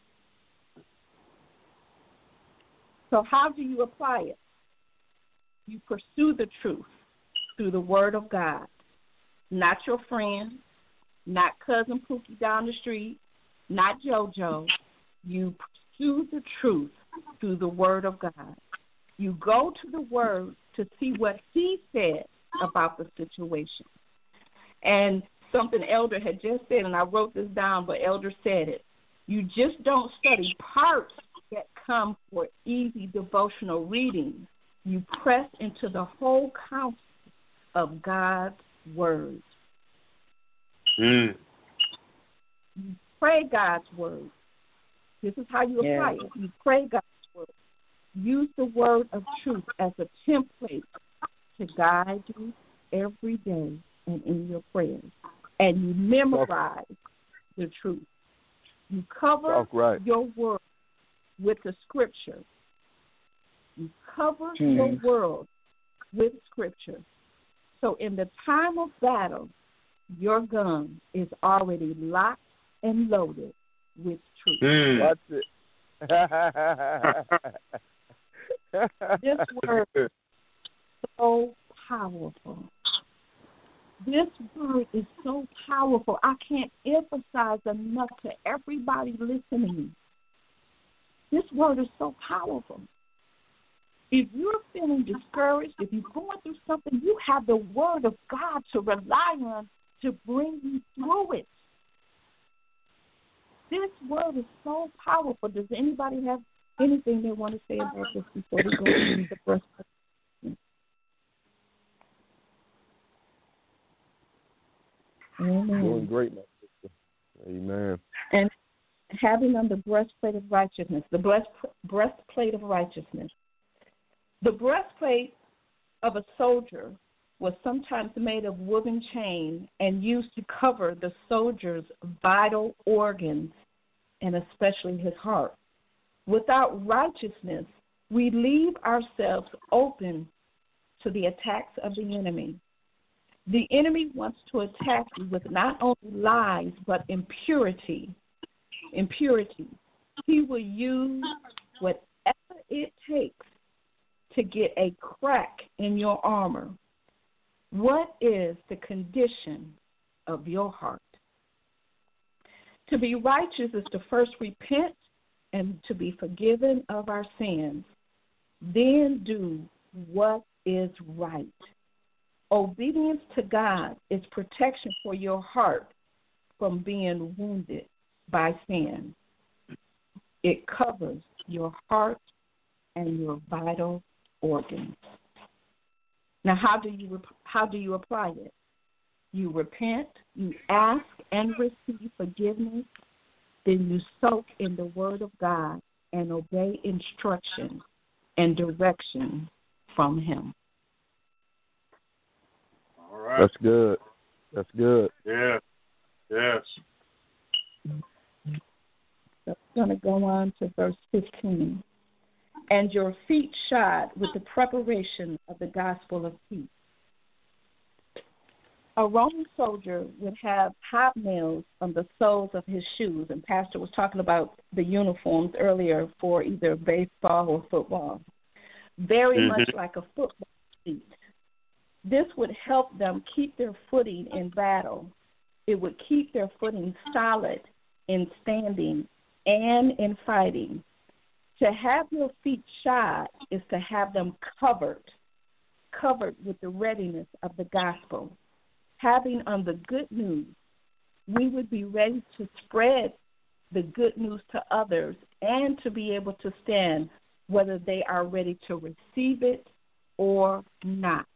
So how do you apply it? You pursue the truth through the word of God. Not your friend, not cousin Pookie down the street, not JoJo. You pursue the truth through the word of God. You go to the word to see what he said about the situation. And something Elder had just said, and I wrote this down, but Elder said it. You just don't study parts that come for easy devotional reading. You press into the whole counsel of God's word. Mm. You pray God's word. This is how you apply Yeah. it. You pray God's use the word of truth as a template to guide you every day and in your prayers. And you memorize the truth. You cover right. your word with the scripture. You cover Jeez. your word with scripture. So in the time of battle, your gun is already locked and loaded with truth. Mm. That's it. This word is so powerful. This word is so powerful. I can't emphasize enough to everybody listening. This word is so powerful. If you're feeling discouraged, if you're going through something, you have the word of God to rely on to bring you through it. This word is so powerful. Does anybody have anything they want to say about this before we go into the first question? Amen. Doing great, my sister. Amen. And having on the breastplate of righteousness, the breast, breastplate of righteousness. The breastplate of a soldier was sometimes made of woven chain and used to cover the soldier's vital organs and especially his heart. Without righteousness, we leave ourselves open to the attacks of the enemy. The enemy wants to attack you with not only lies, but impurity. Impurity. He will use whatever it takes to get a crack in your armor. What is the condition of your heart? To be righteous is to first repent and to be forgiven of our sins. Then do what is right. Obedience to God is protection for your heart from being wounded by sin. It covers your heart and your vital organs. Now, how do you how do you apply it? You repent, you ask and receive forgiveness, then you soak in the Word of God and obey instruction and direction from Him. All right. That's good. That's good. Yeah. Yes. So I'm going to go on to verse fifteen. And your feet shod with the preparation of the gospel of peace. A Roman soldier would have hobnails on the soles of his shoes, and Pastor was talking about the uniforms earlier for either baseball or football, very mm-hmm. much like a football seat. This would help them keep their footing in battle. It would keep their footing solid in standing and in fighting. To have your feet shod is to have them covered, covered with the readiness of the gospel. Having on the good news, we would be ready to spread the good news to others and to be able to stand whether they are ready to receive it or not.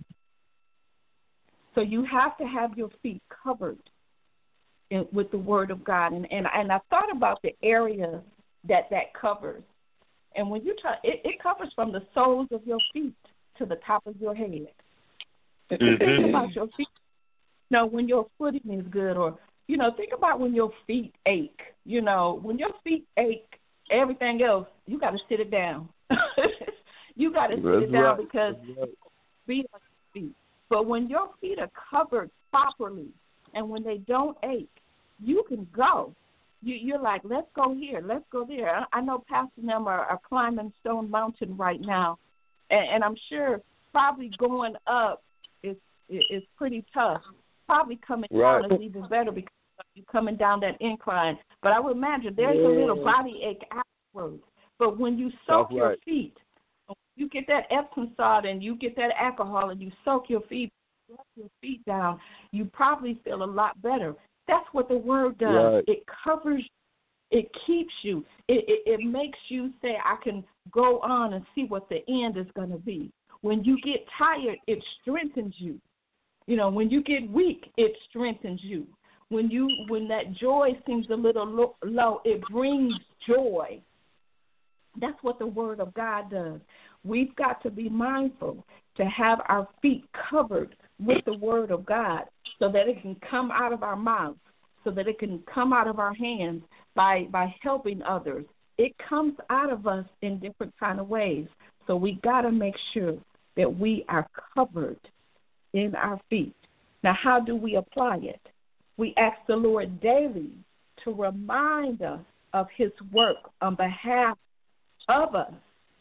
So you have to have your feet covered in, with the Word of God. And, and, and I thought about the area that that covers. And when you talk, it, it covers from the soles of your feet to the top of your head. If you Mm-hmm. think about your feet, you know, when your footing is good, or, you know, think about when your feet ache. You know, when your feet ache, everything else, you got to sit it down. You got to sit That's it down right. because right. feet on your feet. But when your feet are covered properly and when they don't ache, you can go. You, you're like, let's go here, let's go there. I know Pastor and them are, are climbing Stone Mountain right now, and, and I'm sure probably going up is is pretty tough. Probably coming right. down is even better because you're coming down that incline. But I would imagine there's yeah. a little body ache afterwards. But when you soak That's your right. feet, you get that Epsom salt and you get that alcohol and you soak your feet, rub your feet down, you probably feel a lot better. That's what the Word does. Right. It covers, it keeps you. It, it, it makes you say, I can go on and see what the end is going to be. When you get tired, it strengthens you. You know, when you get weak, it strengthens you. When you, when that joy seems a little low, low it brings joy. That's what the Word of God does. We've got to be mindful to have our feet covered with the Word of God so that it can come out of our mouths, so that it can come out of our hands by, by helping others. It comes out of us in different kind of ways. So we got to make sure that we are covered in our feet. Now, how do we apply it? We ask the Lord daily to remind us of his work on behalf of us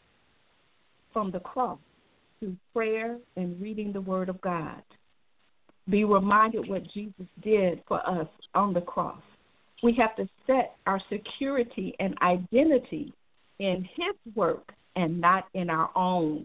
from the cross through prayer and reading the Word of God. Be reminded what Jesus did for us on the cross. We have to set our security and identity in his work and not in our own.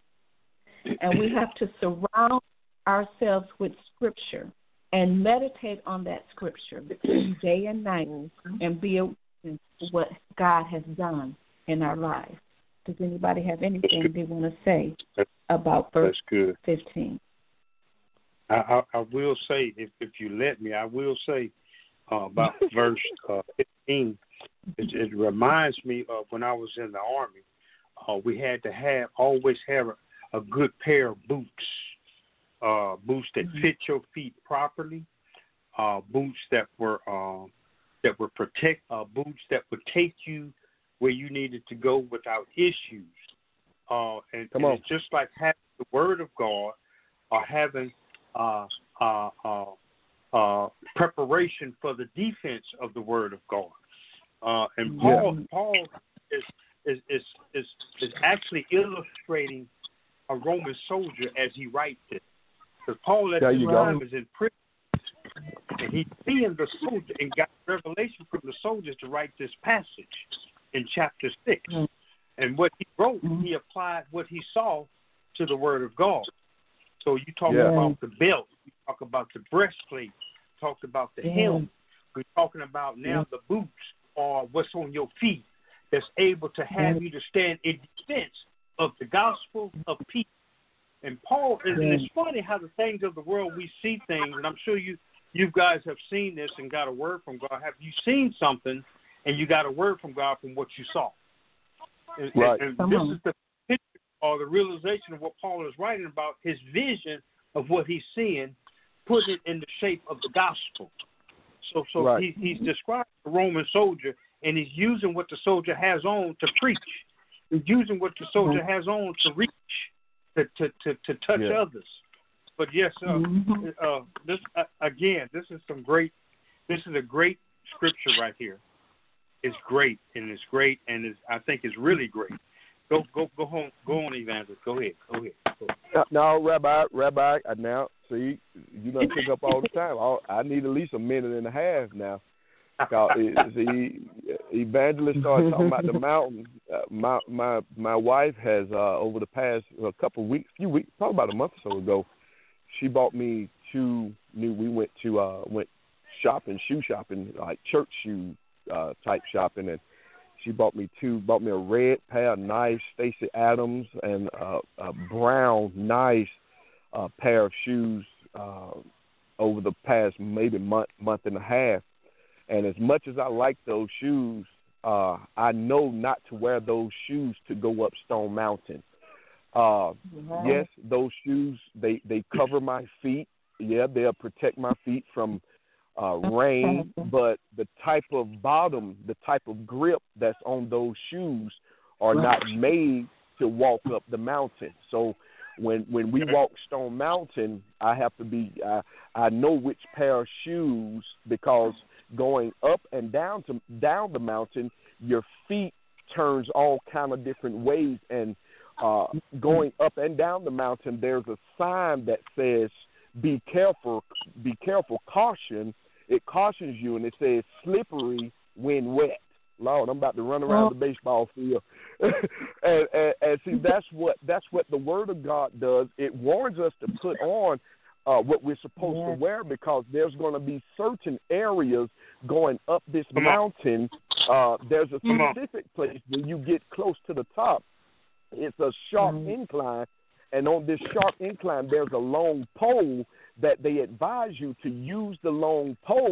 And we have to surround ourselves with Scripture and meditate on that Scripture day and night and be a witness to what God has done in our lives. Does anybody have anything they want to say about verse fifteen? I, I, I will say, if, if you let me, I will say uh, about verse uh, fifteen. It, it reminds me of when I was in the Army. Uh, we had to have always have a, a good pair of boots, uh, boots that mm-hmm. fit your feet properly, uh, boots that were uh, that would protect, uh, boots that would take you where you needed to go without issues. Uh, and, and it's just like having the Word of God or having uh, uh, uh, uh, preparation for the defense of the Word of God. Uh, and Paul, yeah. Paul is, is is is is actually illustrating a Roman soldier as he writes it. Because Paul at the time is in prison, and he's seeing the soldier and got revelation from the soldiers to write this passage in chapter six. Mm-hmm. And what he wrote, mm-hmm. he applied what he saw to the Word of God. So you talk yeah. about the belt, you talk about the breastplate, you talk about the yeah. helmet. We're talking about now yeah. the boots or what's on your feet that's able to have yeah. you to stand in defense of the gospel of peace. And Paul, yeah. and it's funny how the things of the world, we see things, and I'm sure you you guys have seen this and got a word from God. Have you seen something and you got a word from God from what you saw? And, right. and, and this is the picture or the realization of what Paul is writing about, his vision of what he's seeing, put it in the shape of the gospel. So so right. he, he's describing the Roman soldier, and he's using what the soldier has on to preach. He's using what the soldier mm-hmm. has on to reach, to to, to, to touch yeah. others. But yes, uh, mm-hmm. uh, this uh, again, this is some great, this is a great scripture right here. It's great, and it's great, and it's, I think it's really great. Go, go, go home. Go on, Evangelist. Go ahead. Go ahead. Go ahead. No, Rabbi, Rabbi. Now, see, you don't pick up all the time. I'll, I need at least a minute and a half now. See, Evangelist started talking about the mountain. Uh, my my my wife has uh, over the past a couple of weeks, few weeks, probably about a month or so ago, she bought me two new. We went to uh, went shopping, shoe shopping, like church shoe uh, type shopping, and she bought me two. Bought me a red pair of nice Stacey Adams and uh, a brown nice uh, pair of shoes uh, over the past maybe month month and a half. And as much as I like those shoes, uh, I know not to wear those shoes to go up Stone Mountain. Uh, wow. Yes, those shoes, they, they cover my feet. Yeah, they'll protect my feet from uh, rain. But the type of bottom, the type of grip that's on those shoes are not made to walk up the mountain. So when when we walk Stone Mountain, I have to be, uh, I know which pair of shoes, because going up and down to down the mountain, your feet turns all kind of different ways, and uh, going up and down the mountain, there's a sign that says, "Be careful, be careful, caution." It cautions you, and it says, "Slippery when wet." Lord, I'm about to run around the baseball field, and, and, and see, that's what that's what the Word of God does. It warns us to put on Uh, what we're supposed yeah. to wear, because there's going to be certain areas going up this Come mountain. Uh, there's a specific place when you get close to the top. It's a sharp mm-hmm. incline, and on this sharp incline, there's a long pole that they advise you to use the long pole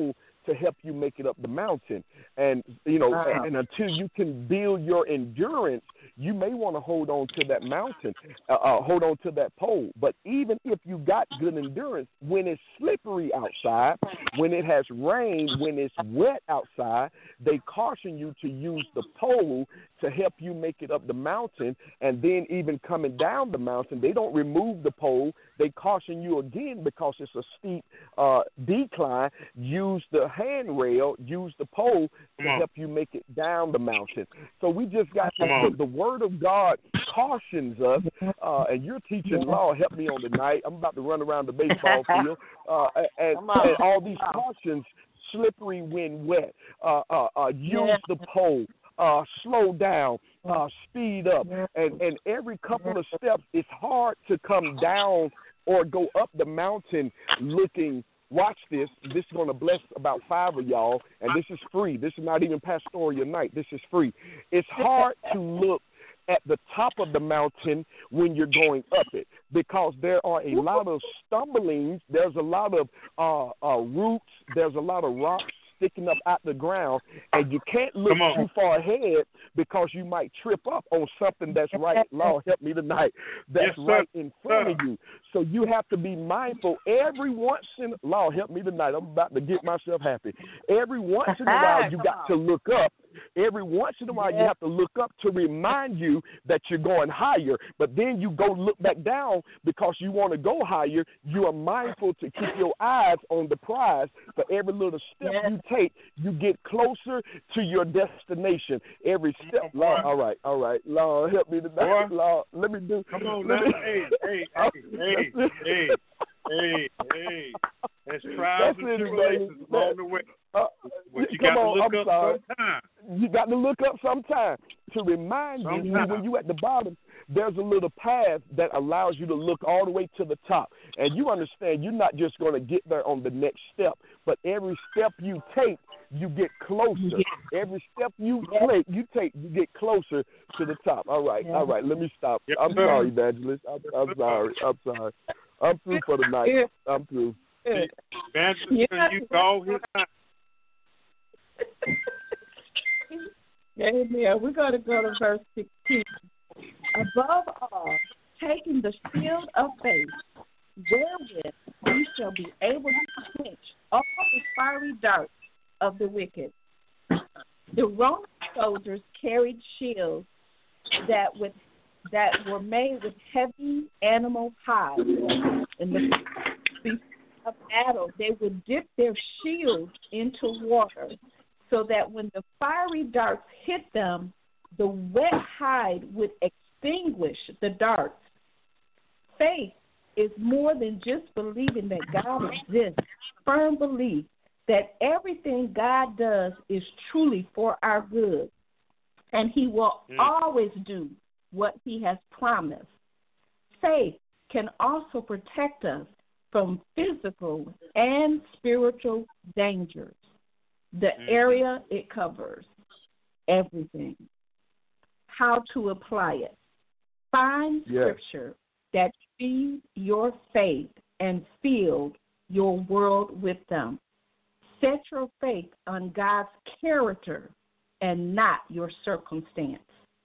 to help you make it up the mountain. And, you know, Uh-huh. and, and until you can build your endurance, you may want to hold on to that mountain, uh, uh, hold on to that pole. But even if you got good endurance, when it's slippery outside, when it has rained, when it's wet outside, they caution you to use the pole to help you make it up the mountain. And then even coming down the mountain, they don't remove the pole. They caution you again because it's a steep uh, decline. Use the handrail, use the pole to help you make it down the mountain. So we just got to, the, the Word of God cautions us, uh, and you're teaching law. Help me on tonight. I'm about to run around the baseball field, uh, and, and all these cautions: slippery when wet, uh, uh, uh, use the pole, uh, slow down, uh, speed up, and and every couple of steps, it's hard to come down or go up the mountain looking. Watch this. This is going to bless about five of y'all, and this is free. This is not even pastoral night. This is free. It's hard to look at the top of the mountain when you're going up it because there are a lot of stumblings. There's a lot of uh, uh, roots. There's a lot of rocks sticking up out the ground, and you can't look too far ahead because you might trip up on something that's right. Lord, help me tonight. That's yes, right in front of you. So you have to be mindful every once in. Lord, help me tonight. I'm about to get myself happy. Every once in a while, you got to look up. Every once in a while, you have to look up to remind you that you're going higher. But then you go look back down because you want to go higher. You are mindful to keep your eyes on the prize. For every little step you take, you get closer to your destination. Every step. Lord, all right, all right. Lord, help me tonight. Lord, let me do. Come on now. Hey, hey, hey, hey, hey, hey, hey. There's trials and tribulations along the way. Uh, but you come got on, to look I'm up sorry. sometime. You got to look up sometime to remind Sometime. you when you at the bottom, there's a little path that allows you to look all the way to the top. And you understand you're not just going to get there on the next step, but every step you take, you get closer. Yeah. Every step you yeah. take, you take, you get closer to the top. All right, yeah. all right. Let me stop. Yep. I'm sorry, Evangelist. I'm, I'm sorry. I'm sorry. I'm through for the night. I'm through. Evangelist, yeah. you go his time. Amen. We're going to go to verse sixteen. Above all, taking the shield of faith, wherewith we shall be able to quench all the fiery darts of the wicked. The Roman soldiers carried shields that with that were made with heavy animal hides. In the of battle, they would dip their shields into water so that when the fiery darts hit them, the wet hide would extinguish the darts. Faith is more than just believing that God exists. Firm belief that everything God does is truly for our good, and He will mm. always do what He has promised. Faith can also protect us from physical and spiritual dangers. The mm. area it covers, everything. How to apply it. Find yes. scripture that feeds your faith and fill your world with them. Set your faith on God's character and not your circumstance.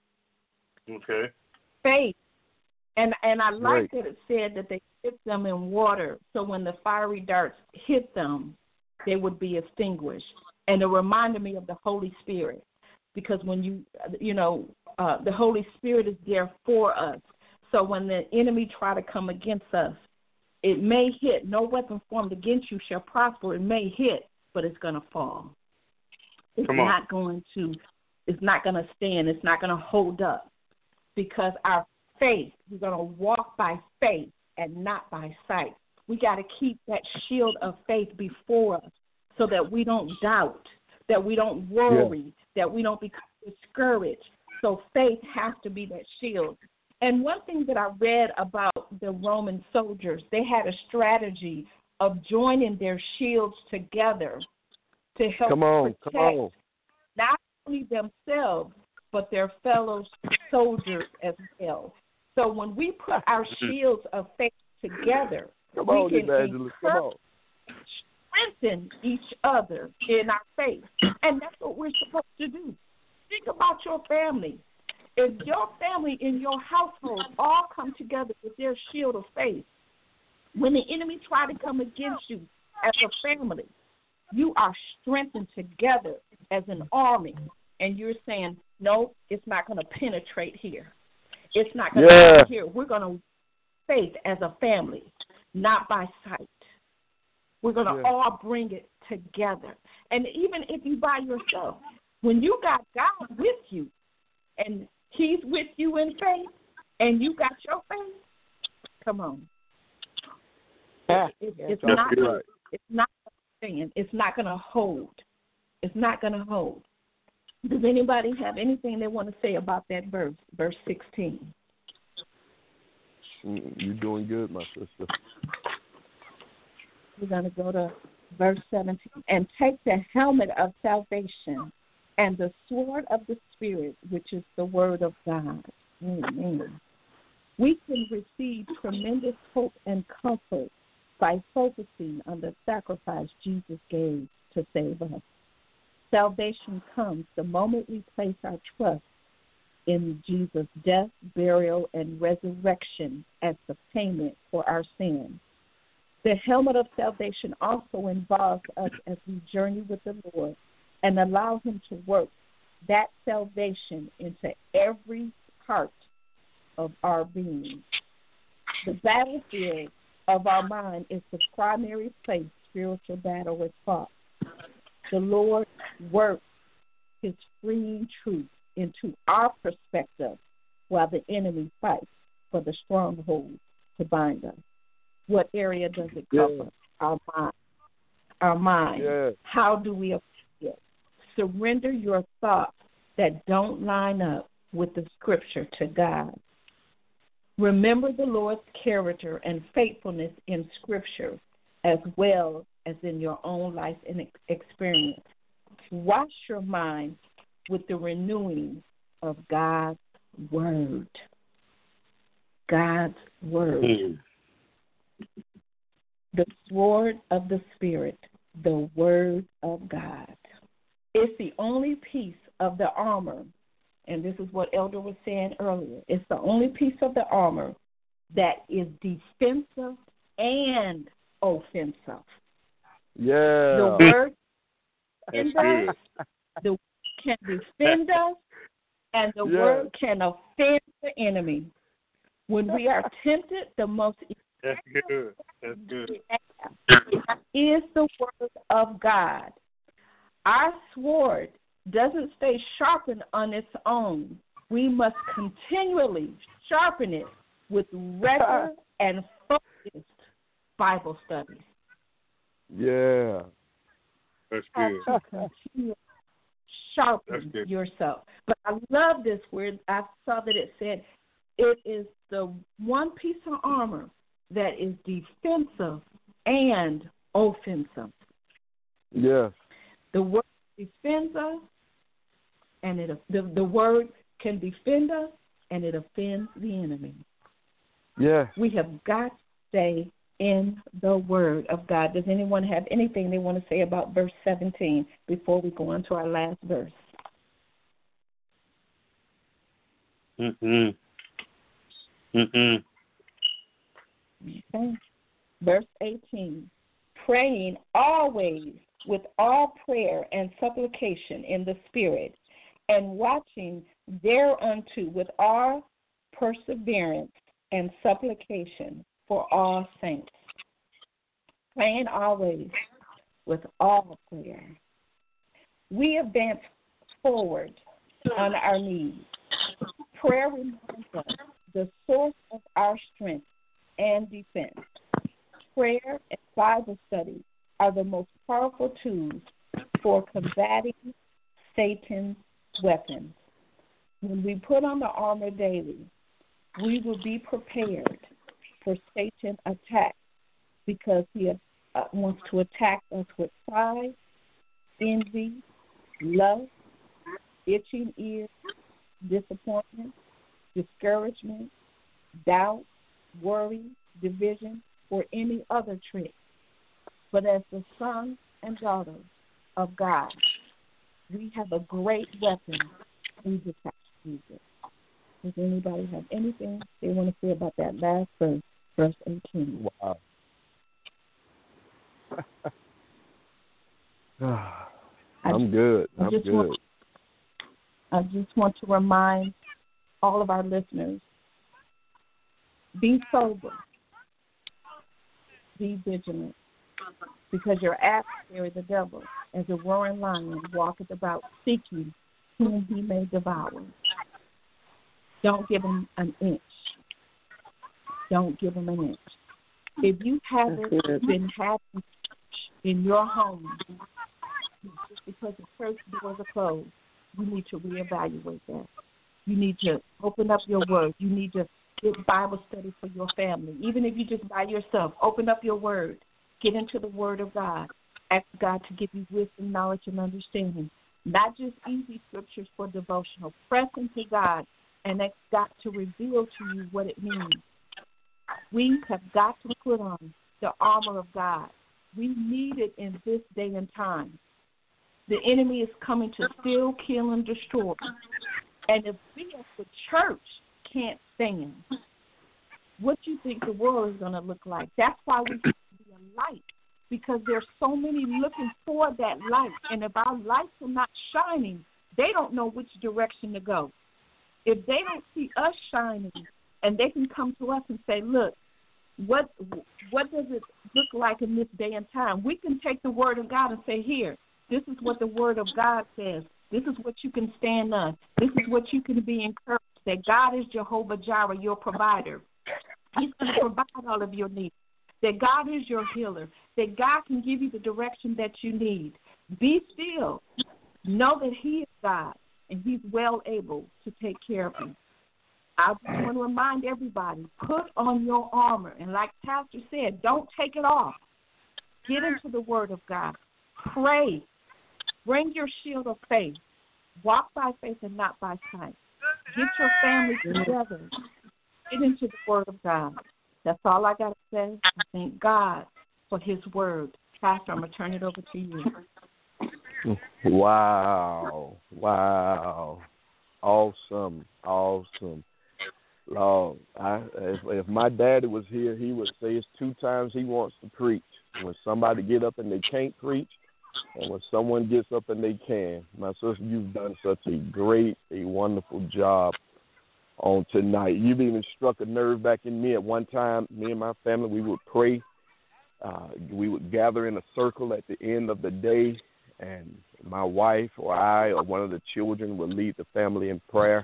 Okay. Faith. And and I like right. that it said that they hit them in water, so when the fiery darts hit them, they would be extinguished. And it reminded me of the Holy Spirit, because when you, you know, uh, the Holy Spirit is there for us. So when the enemy try to come against us, it may hit. No weapon formed against you shall prosper. It may hit, but it's going to fall. It's Come on. not going to. It's not going to stand. It's not going to hold up, because our faith, we're going to walk by faith and not by sight. We got to keep that shield of faith before us so that we don't doubt, that we don't worry, yeah. that we don't become discouraged. So faith has to be that shield. And one thing that I read about the Roman soldiers, they had a strategy of joining their shields together to help come on, protect come on. not only themselves, but their fellow soldiers as well. So when we put our shields of faith together, come we on, can Evangelist, come on. strengthen each other in our faith. And that's what we're supposed to do. Think about your family. If your family in your household all come together with their shield of faith, when the enemy try to come against you as a family, you are strengthened together as an army. And you're saying, no, it's not going to penetrate here. It's not going to yeah. come here. We're going to faith as a family, not by sight. We're going to yeah. all bring it together. And even if you by yourself, when you got God with you and he's with you in faith and you got your faith, come on. Yeah. It, it's, That's not, right. it's not saying it's not going to hold. It's not going to hold. Does anybody have anything they want to say about that verse, verse sixteen? You're doing good, my sister. We're going to go to verse seventeen. And take the helmet of salvation and the sword of the Spirit, which is the word of God. Amen. We can receive tremendous hope and comfort by focusing on the sacrifice Jesus gave to save us. Salvation comes the moment we place our trust in Jesus' death, burial, and resurrection as the payment for our sins. The helmet of salvation also involves us as we journey with the Lord and allow him to work that salvation into every part of our being. The battlefield of our mind is the primary place spiritual battle is fought. The Lord works his freeing truth into our perspective while the enemy fights for the stronghold to bind us. What area does it cover? Yeah. Our mind. Our mind. Yeah. How do we apply it? Surrender your thoughts that don't line up with the scripture to God. Remember the Lord's character and faithfulness in scripture as well as in your own life and experience. Wash your mind with the renewing of God's word. God's word. Mm. The sword of the Spirit, the word of God. It's the only piece of the armor, and this is what Elder was saying earlier, it's the only piece of the armor that is defensive and offensive. Yeah. The word defends us, the word can defend us, and the yeah. word can offend the enemy. When we are tempted, the most That's good. That's good. is the word of God. Our sword doesn't stay sharpened on its own. We must continually sharpen it with regular and focused Bible studies. Yeah. That's good. Continue sharpen yourself. But I love this word. I saw that it said it is the one piece of armor that is defensive and offensive. Yes. The word defends us, and it the, the word can defend us, and it offends the enemy. Yes. We have got to stay in the word of God. Does anyone have anything they want to say about verse seventeen before we go on to our last verse? Mm-mm. Mm-mm. Okay. Verse eighteen. Praying always with all prayer and supplication in the Spirit, and watching thereunto with all perseverance and supplication for all saints. Praying always with all prayer. We advance forward on our knees. Prayer reminds us the source of our strength and defense. Prayer and Bible study are the most powerful tools for combating Satan's weapons. When we put on the armor daily, we will be prepared for Satan's attack because he uh, wants to attack us with pride, envy, lust, itching ears, disappointment, discouragement, doubt, worry, division, or any other trick. But as the sons and daughters of God, we have a great weapon. We just have to use it. Does anybody have anything they want to say about that last verse, verse eighteen? Wow. I'm good. I'm I just good. Want, I just want to remind all of our listeners, be sober, be vigilant, because your adversary, the devil, as a roaring lion, walketh about seeking whom he may devour. Don't give him an inch. Don't give him an inch. If you haven't been happy in your home just because the church doors are closed, you need to reevaluate that. You need to open up your word. You need to get Bible study for your family. Even if you just by yourself, open up your word. Get into the word of God. Ask God to give you wisdom, knowledge, and understanding. Not just easy scriptures for devotional. Press into God and ask God to reveal to you what it means. We have got to put on the armor of God. We need it in this day and time. The enemy is coming to steal, kill, and destroy. And if we as the church can't stand, what do you think the world is going to look like? That's why we have to be a light, because there's so many looking for that light. And if our lights are not shining, they don't know which direction to go. If they don't see us shining, and they can come to us and say, look, what what does it look like in this day and time? We can take the word of God and say, here, this is what the word of God says. This is what you can stand on. This is what you can be encouraged, that God is Jehovah Jireh, your provider. He's going to provide all of your needs. That God is your healer. That God can give you the direction that you need. Be still. Know that he is God, and he's well able to take care of you. I just want to remind everybody, put on your armor. And like Pastor said, don't take it off. Get into the word of God. Pray. Bring your shield of faith. Walk by faith and not by sight. Get your family together. Get into the word of God. That's all I got to say. I thank God for his word. Pastor, I'm going to turn it over to you. Wow. Wow. Awesome. Awesome. Lord, I, if, if my daddy was here, he would say it's two times he wants to preach. When somebody get up and they can't preach, and when someone gets up and they can. My sister, you've done such a great, a wonderful job on tonight. You've even struck a nerve back in me. At one time, me and my family, we would pray. Uh, we would gather in a circle at the end of the day, and my wife or I or one of the children would lead the family in prayer.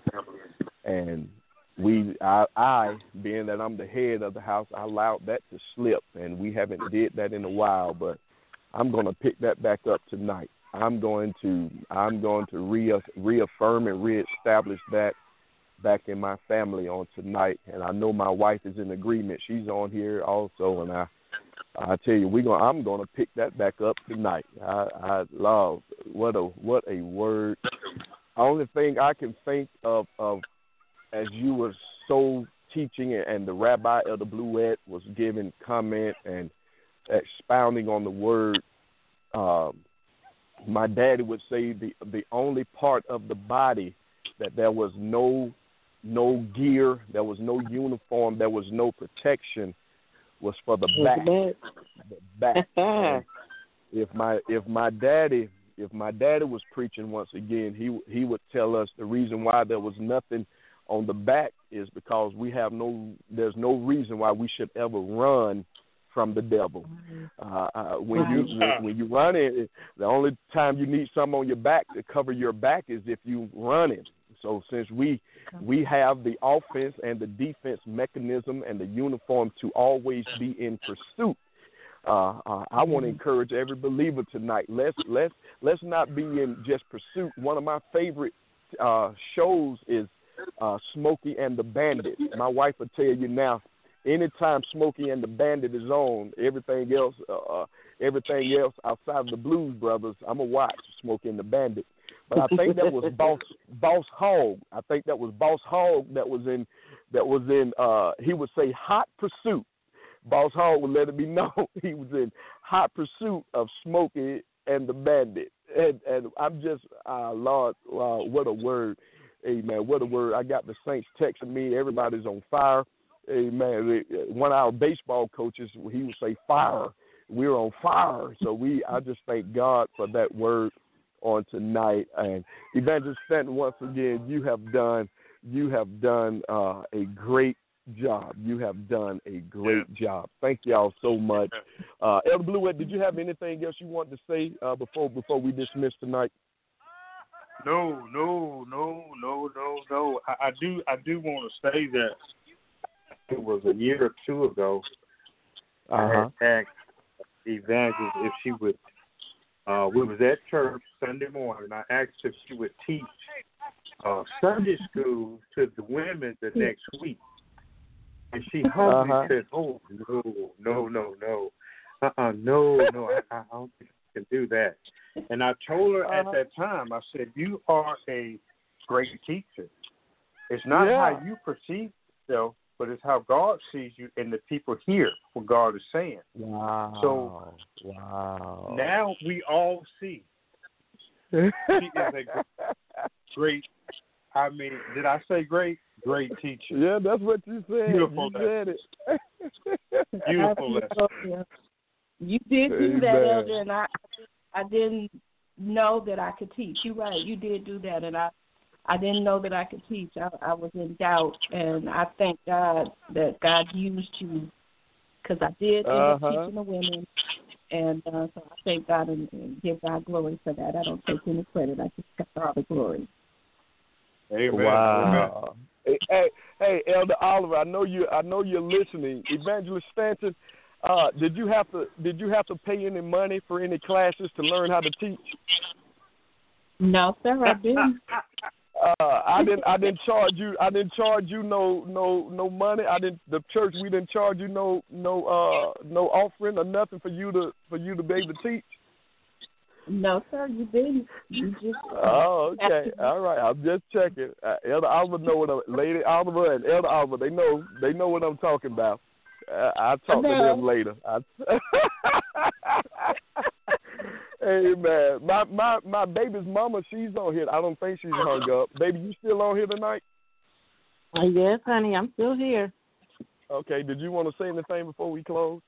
And we, I, I, being that I'm the head of the house, I allowed that to slip, and we haven't did that in a while. But I'm going to pick that back up tonight. I'm going to, I'm going to re- reaffirm and reestablish that back in my family on tonight. And I know my wife is in agreement. She's on here also, and I, I tell you, we going, I'm going to pick that back up tonight. I, I love what a what a word. The only thing I can think of of as you were so teaching, and the rabbi Elder Bluette was giving comment and expounding on the word, um, my daddy would say the the only part of the body that there was no no gear, there was no uniform, there was no protection was for the back. The back. And if my if my daddy if my daddy was preaching once again, he he would tell us the reason why there was nothing on the back is because we have no, there's no reason why we should ever run from the devil. Uh, uh, when you when, when you run it, the only time you need something on your back to cover your back is if you running. So since we we have the offense and the defense mechanism and the uniform to always be in pursuit, uh, uh, I want to encourage every believer tonight. Let's let's let's not be in just pursuit. One of my favorite uh, shows is Uh, Smokey and the Bandit. My wife will tell you now, anytime Smokey and the Bandit is on, everything else, uh, everything else outside of the Blues Brothers, I'm gonna watch Smokey and the Bandit. But I think that was Boss Boss Hogg. I think that was Boss Hogg that was in that was in. Uh, he would say Hot Pursuit, Boss Hogg was letting me know he was in hot pursuit of Smokey and the Bandit. And and I'm just, uh, Lord, uh, what a word. Amen. What a word. I got the Saints texting me. Everybody's on fire. Amen. One of our baseball coaches, he would say fire. We're on fire. So we, I just thank God for that word on tonight. And Evangelist Stanton, once again, you have done, you have done uh, a great job. You have done a great job. Thank y'all so much. Uh, Elder Bluette, did you have anything else you wanted to say uh, before before we dismiss tonight? No, no, no, no, no, no. I, I do, I do want to say that it was a year or two ago. Uh-huh. I had asked Evangelist if she would. Uh, we was at church Sunday morning. I asked if she would teach uh, Sunday school to the women the next week, and she humbly uh-huh. said, "Oh no, no, no, no, uh-uh, no, no, I, I don't think I can do that." And I told her uh-huh. at that time, I said, "You are a great teacher. It's not yeah. how you perceive yourself, but it's how God sees you and the people hear what God is saying." Wow. So wow. now we all see she is a great, great, I mean, did I say great? Great teacher. Yeah, that's what you said. Beautiful you said it. Beautiful lesson. You did do Amen. that, Elder, and I I didn't know that I could teach. You're right. You did do that, and I I didn't know that I could teach. I, I was in doubt, and I thank God that God used you, because I did end up uh-huh. teaching the women, and uh, so I thank God and, and give God glory for that. I don't take any credit. I just got all the glory. Amen. Wow. Amen. Hey, hey, hey, Elder Oliver, I know you. I know you're listening. Evangelist Stanton, uh, did you have to? Did you have to pay any money for any classes to learn how to teach? No, sir, I didn't. Uh, I didn't. I didn't charge you. I didn't charge you no no no money. I didn't. The church, we didn't charge you no no uh no offering or nothing for you to for you to be able to teach. No, sir, you didn't. You just. Oh, okay. All right. I'm just checking. Uh, Elder Oliver know what I'm, Lady Oliver and Elder Oliver, they know they know what I'm talking about. Uh, I'll talk to them later. I... Hey man, my, my my baby's mama, she's on here. I don't think she's hung up. Baby, you still on here tonight? Uh, yes, honey, I'm still here. Okay. Did you want to say anything before we close?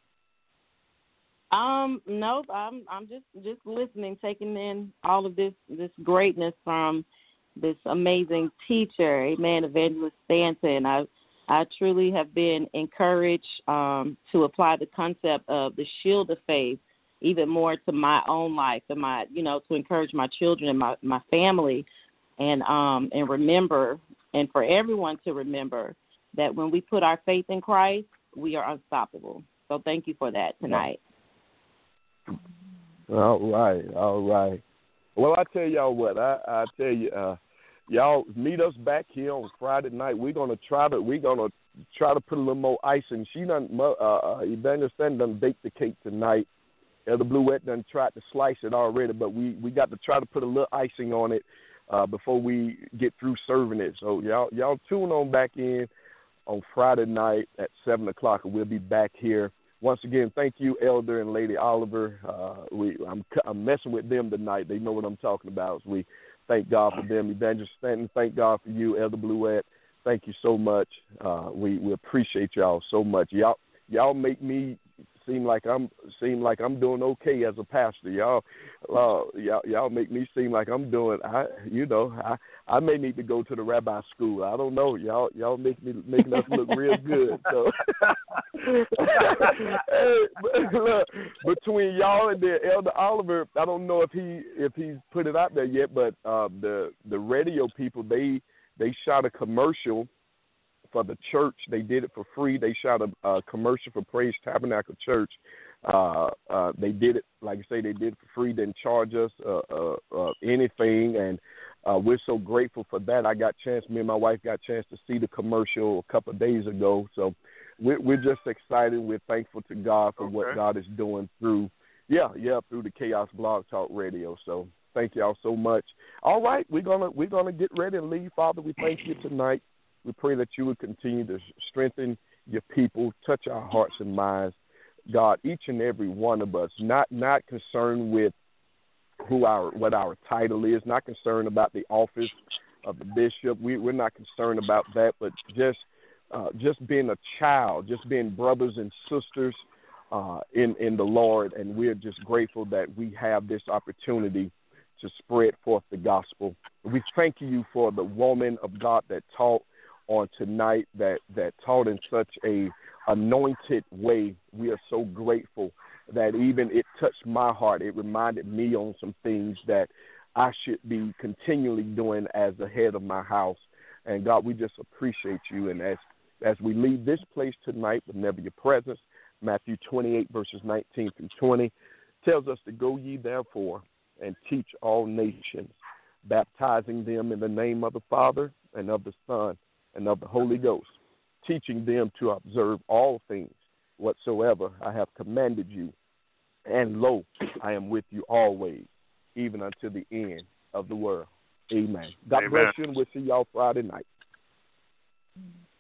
Um, nope. I'm I'm just just listening, taking in all of this this greatness from this amazing teacher, Amen, Evangelist Stanton. I I truly have been encouraged um, to apply the concept of the shield of faith even more to my own life and my, you know, to encourage my children and my, my family, and um and remember, and for everyone to remember that when we put our faith in Christ, we are unstoppable. So thank you for that tonight. All right, all right. Well, I tell y'all what, I I tell you, uh, y'all meet us back here on Friday night. We're gonna try to we're gonna try to put a little more icing. She done uh, uh Evangelist Stanton done baked the cake tonight. Elder Bluette done tried to slice it already, but we, we got to try to put a little icing on it uh, before we get through serving it. So y'all y'all tune on back in on Friday night at seven o'clock, and we'll be back here. Once again, thank you, Elder and Lady Oliver. Uh, we I'm, I'm messing with them tonight. They know what I'm talking about. So we thank God for them. Evangelist Stanton, thank God for you, Elder Bluette. Thank you so much. Uh, we we appreciate y'all so much. Y'all y'all make me seem like I'm seem like I'm doing okay as a pastor. Y'all, uh, y'all, y'all make me seem like I'm doing. I, you know, I, I may need to go to the rabbi school. I don't know. Y'all, y'all make me making us look real good. So, hey, but look, between y'all and the Elder Oliver, I don't know if he if he's put it out there yet, but uh, the the radio people they they shot a commercial for the church. They did it for free. They shot a, a commercial for Praise Tabernacle Church. Uh, uh, they did it, like I say, they did it for free. Didn't charge us uh, uh, uh, anything, and uh, we're so grateful for that. I got a chance, me and my wife got a chance to see the commercial a couple of days ago. So we're, we're just excited. We're thankful to God for okay. what God is doing through, yeah, yeah, through the Chaos Blog Talk Radio. So thank y'all so much. All right, we're gonna we're gonna get ready and leave. Father, we thank you tonight. We pray that you would continue to strengthen your people. Touch our hearts and minds, God, each and every one of us, not not concerned with who our what our title is, not concerned about the office of the bishop. We, we're not concerned about that, but just uh, just being a child, just being brothers and sisters uh, in, in the Lord. And we're just grateful that we have this opportunity to spread forth the gospel. We thank you for the woman of God that taught on tonight, that, that taught in such a anointed way. We are so grateful that even it touched my heart. It reminded me on some things that I should be continually doing as the head of my house. And God, we just appreciate you. And as as we leave this place tonight, but never your presence, Matthew twenty-eight, verses nineteen through twenty, tells us to go ye therefore and teach all nations, baptizing them in the name of the Father and of the Son and of the Holy Ghost, teaching them to observe all things whatsoever I have commanded you. And lo, I am with you always, even unto the end of the world. Amen. God Amen. bless you, and we'll see y'all Friday night.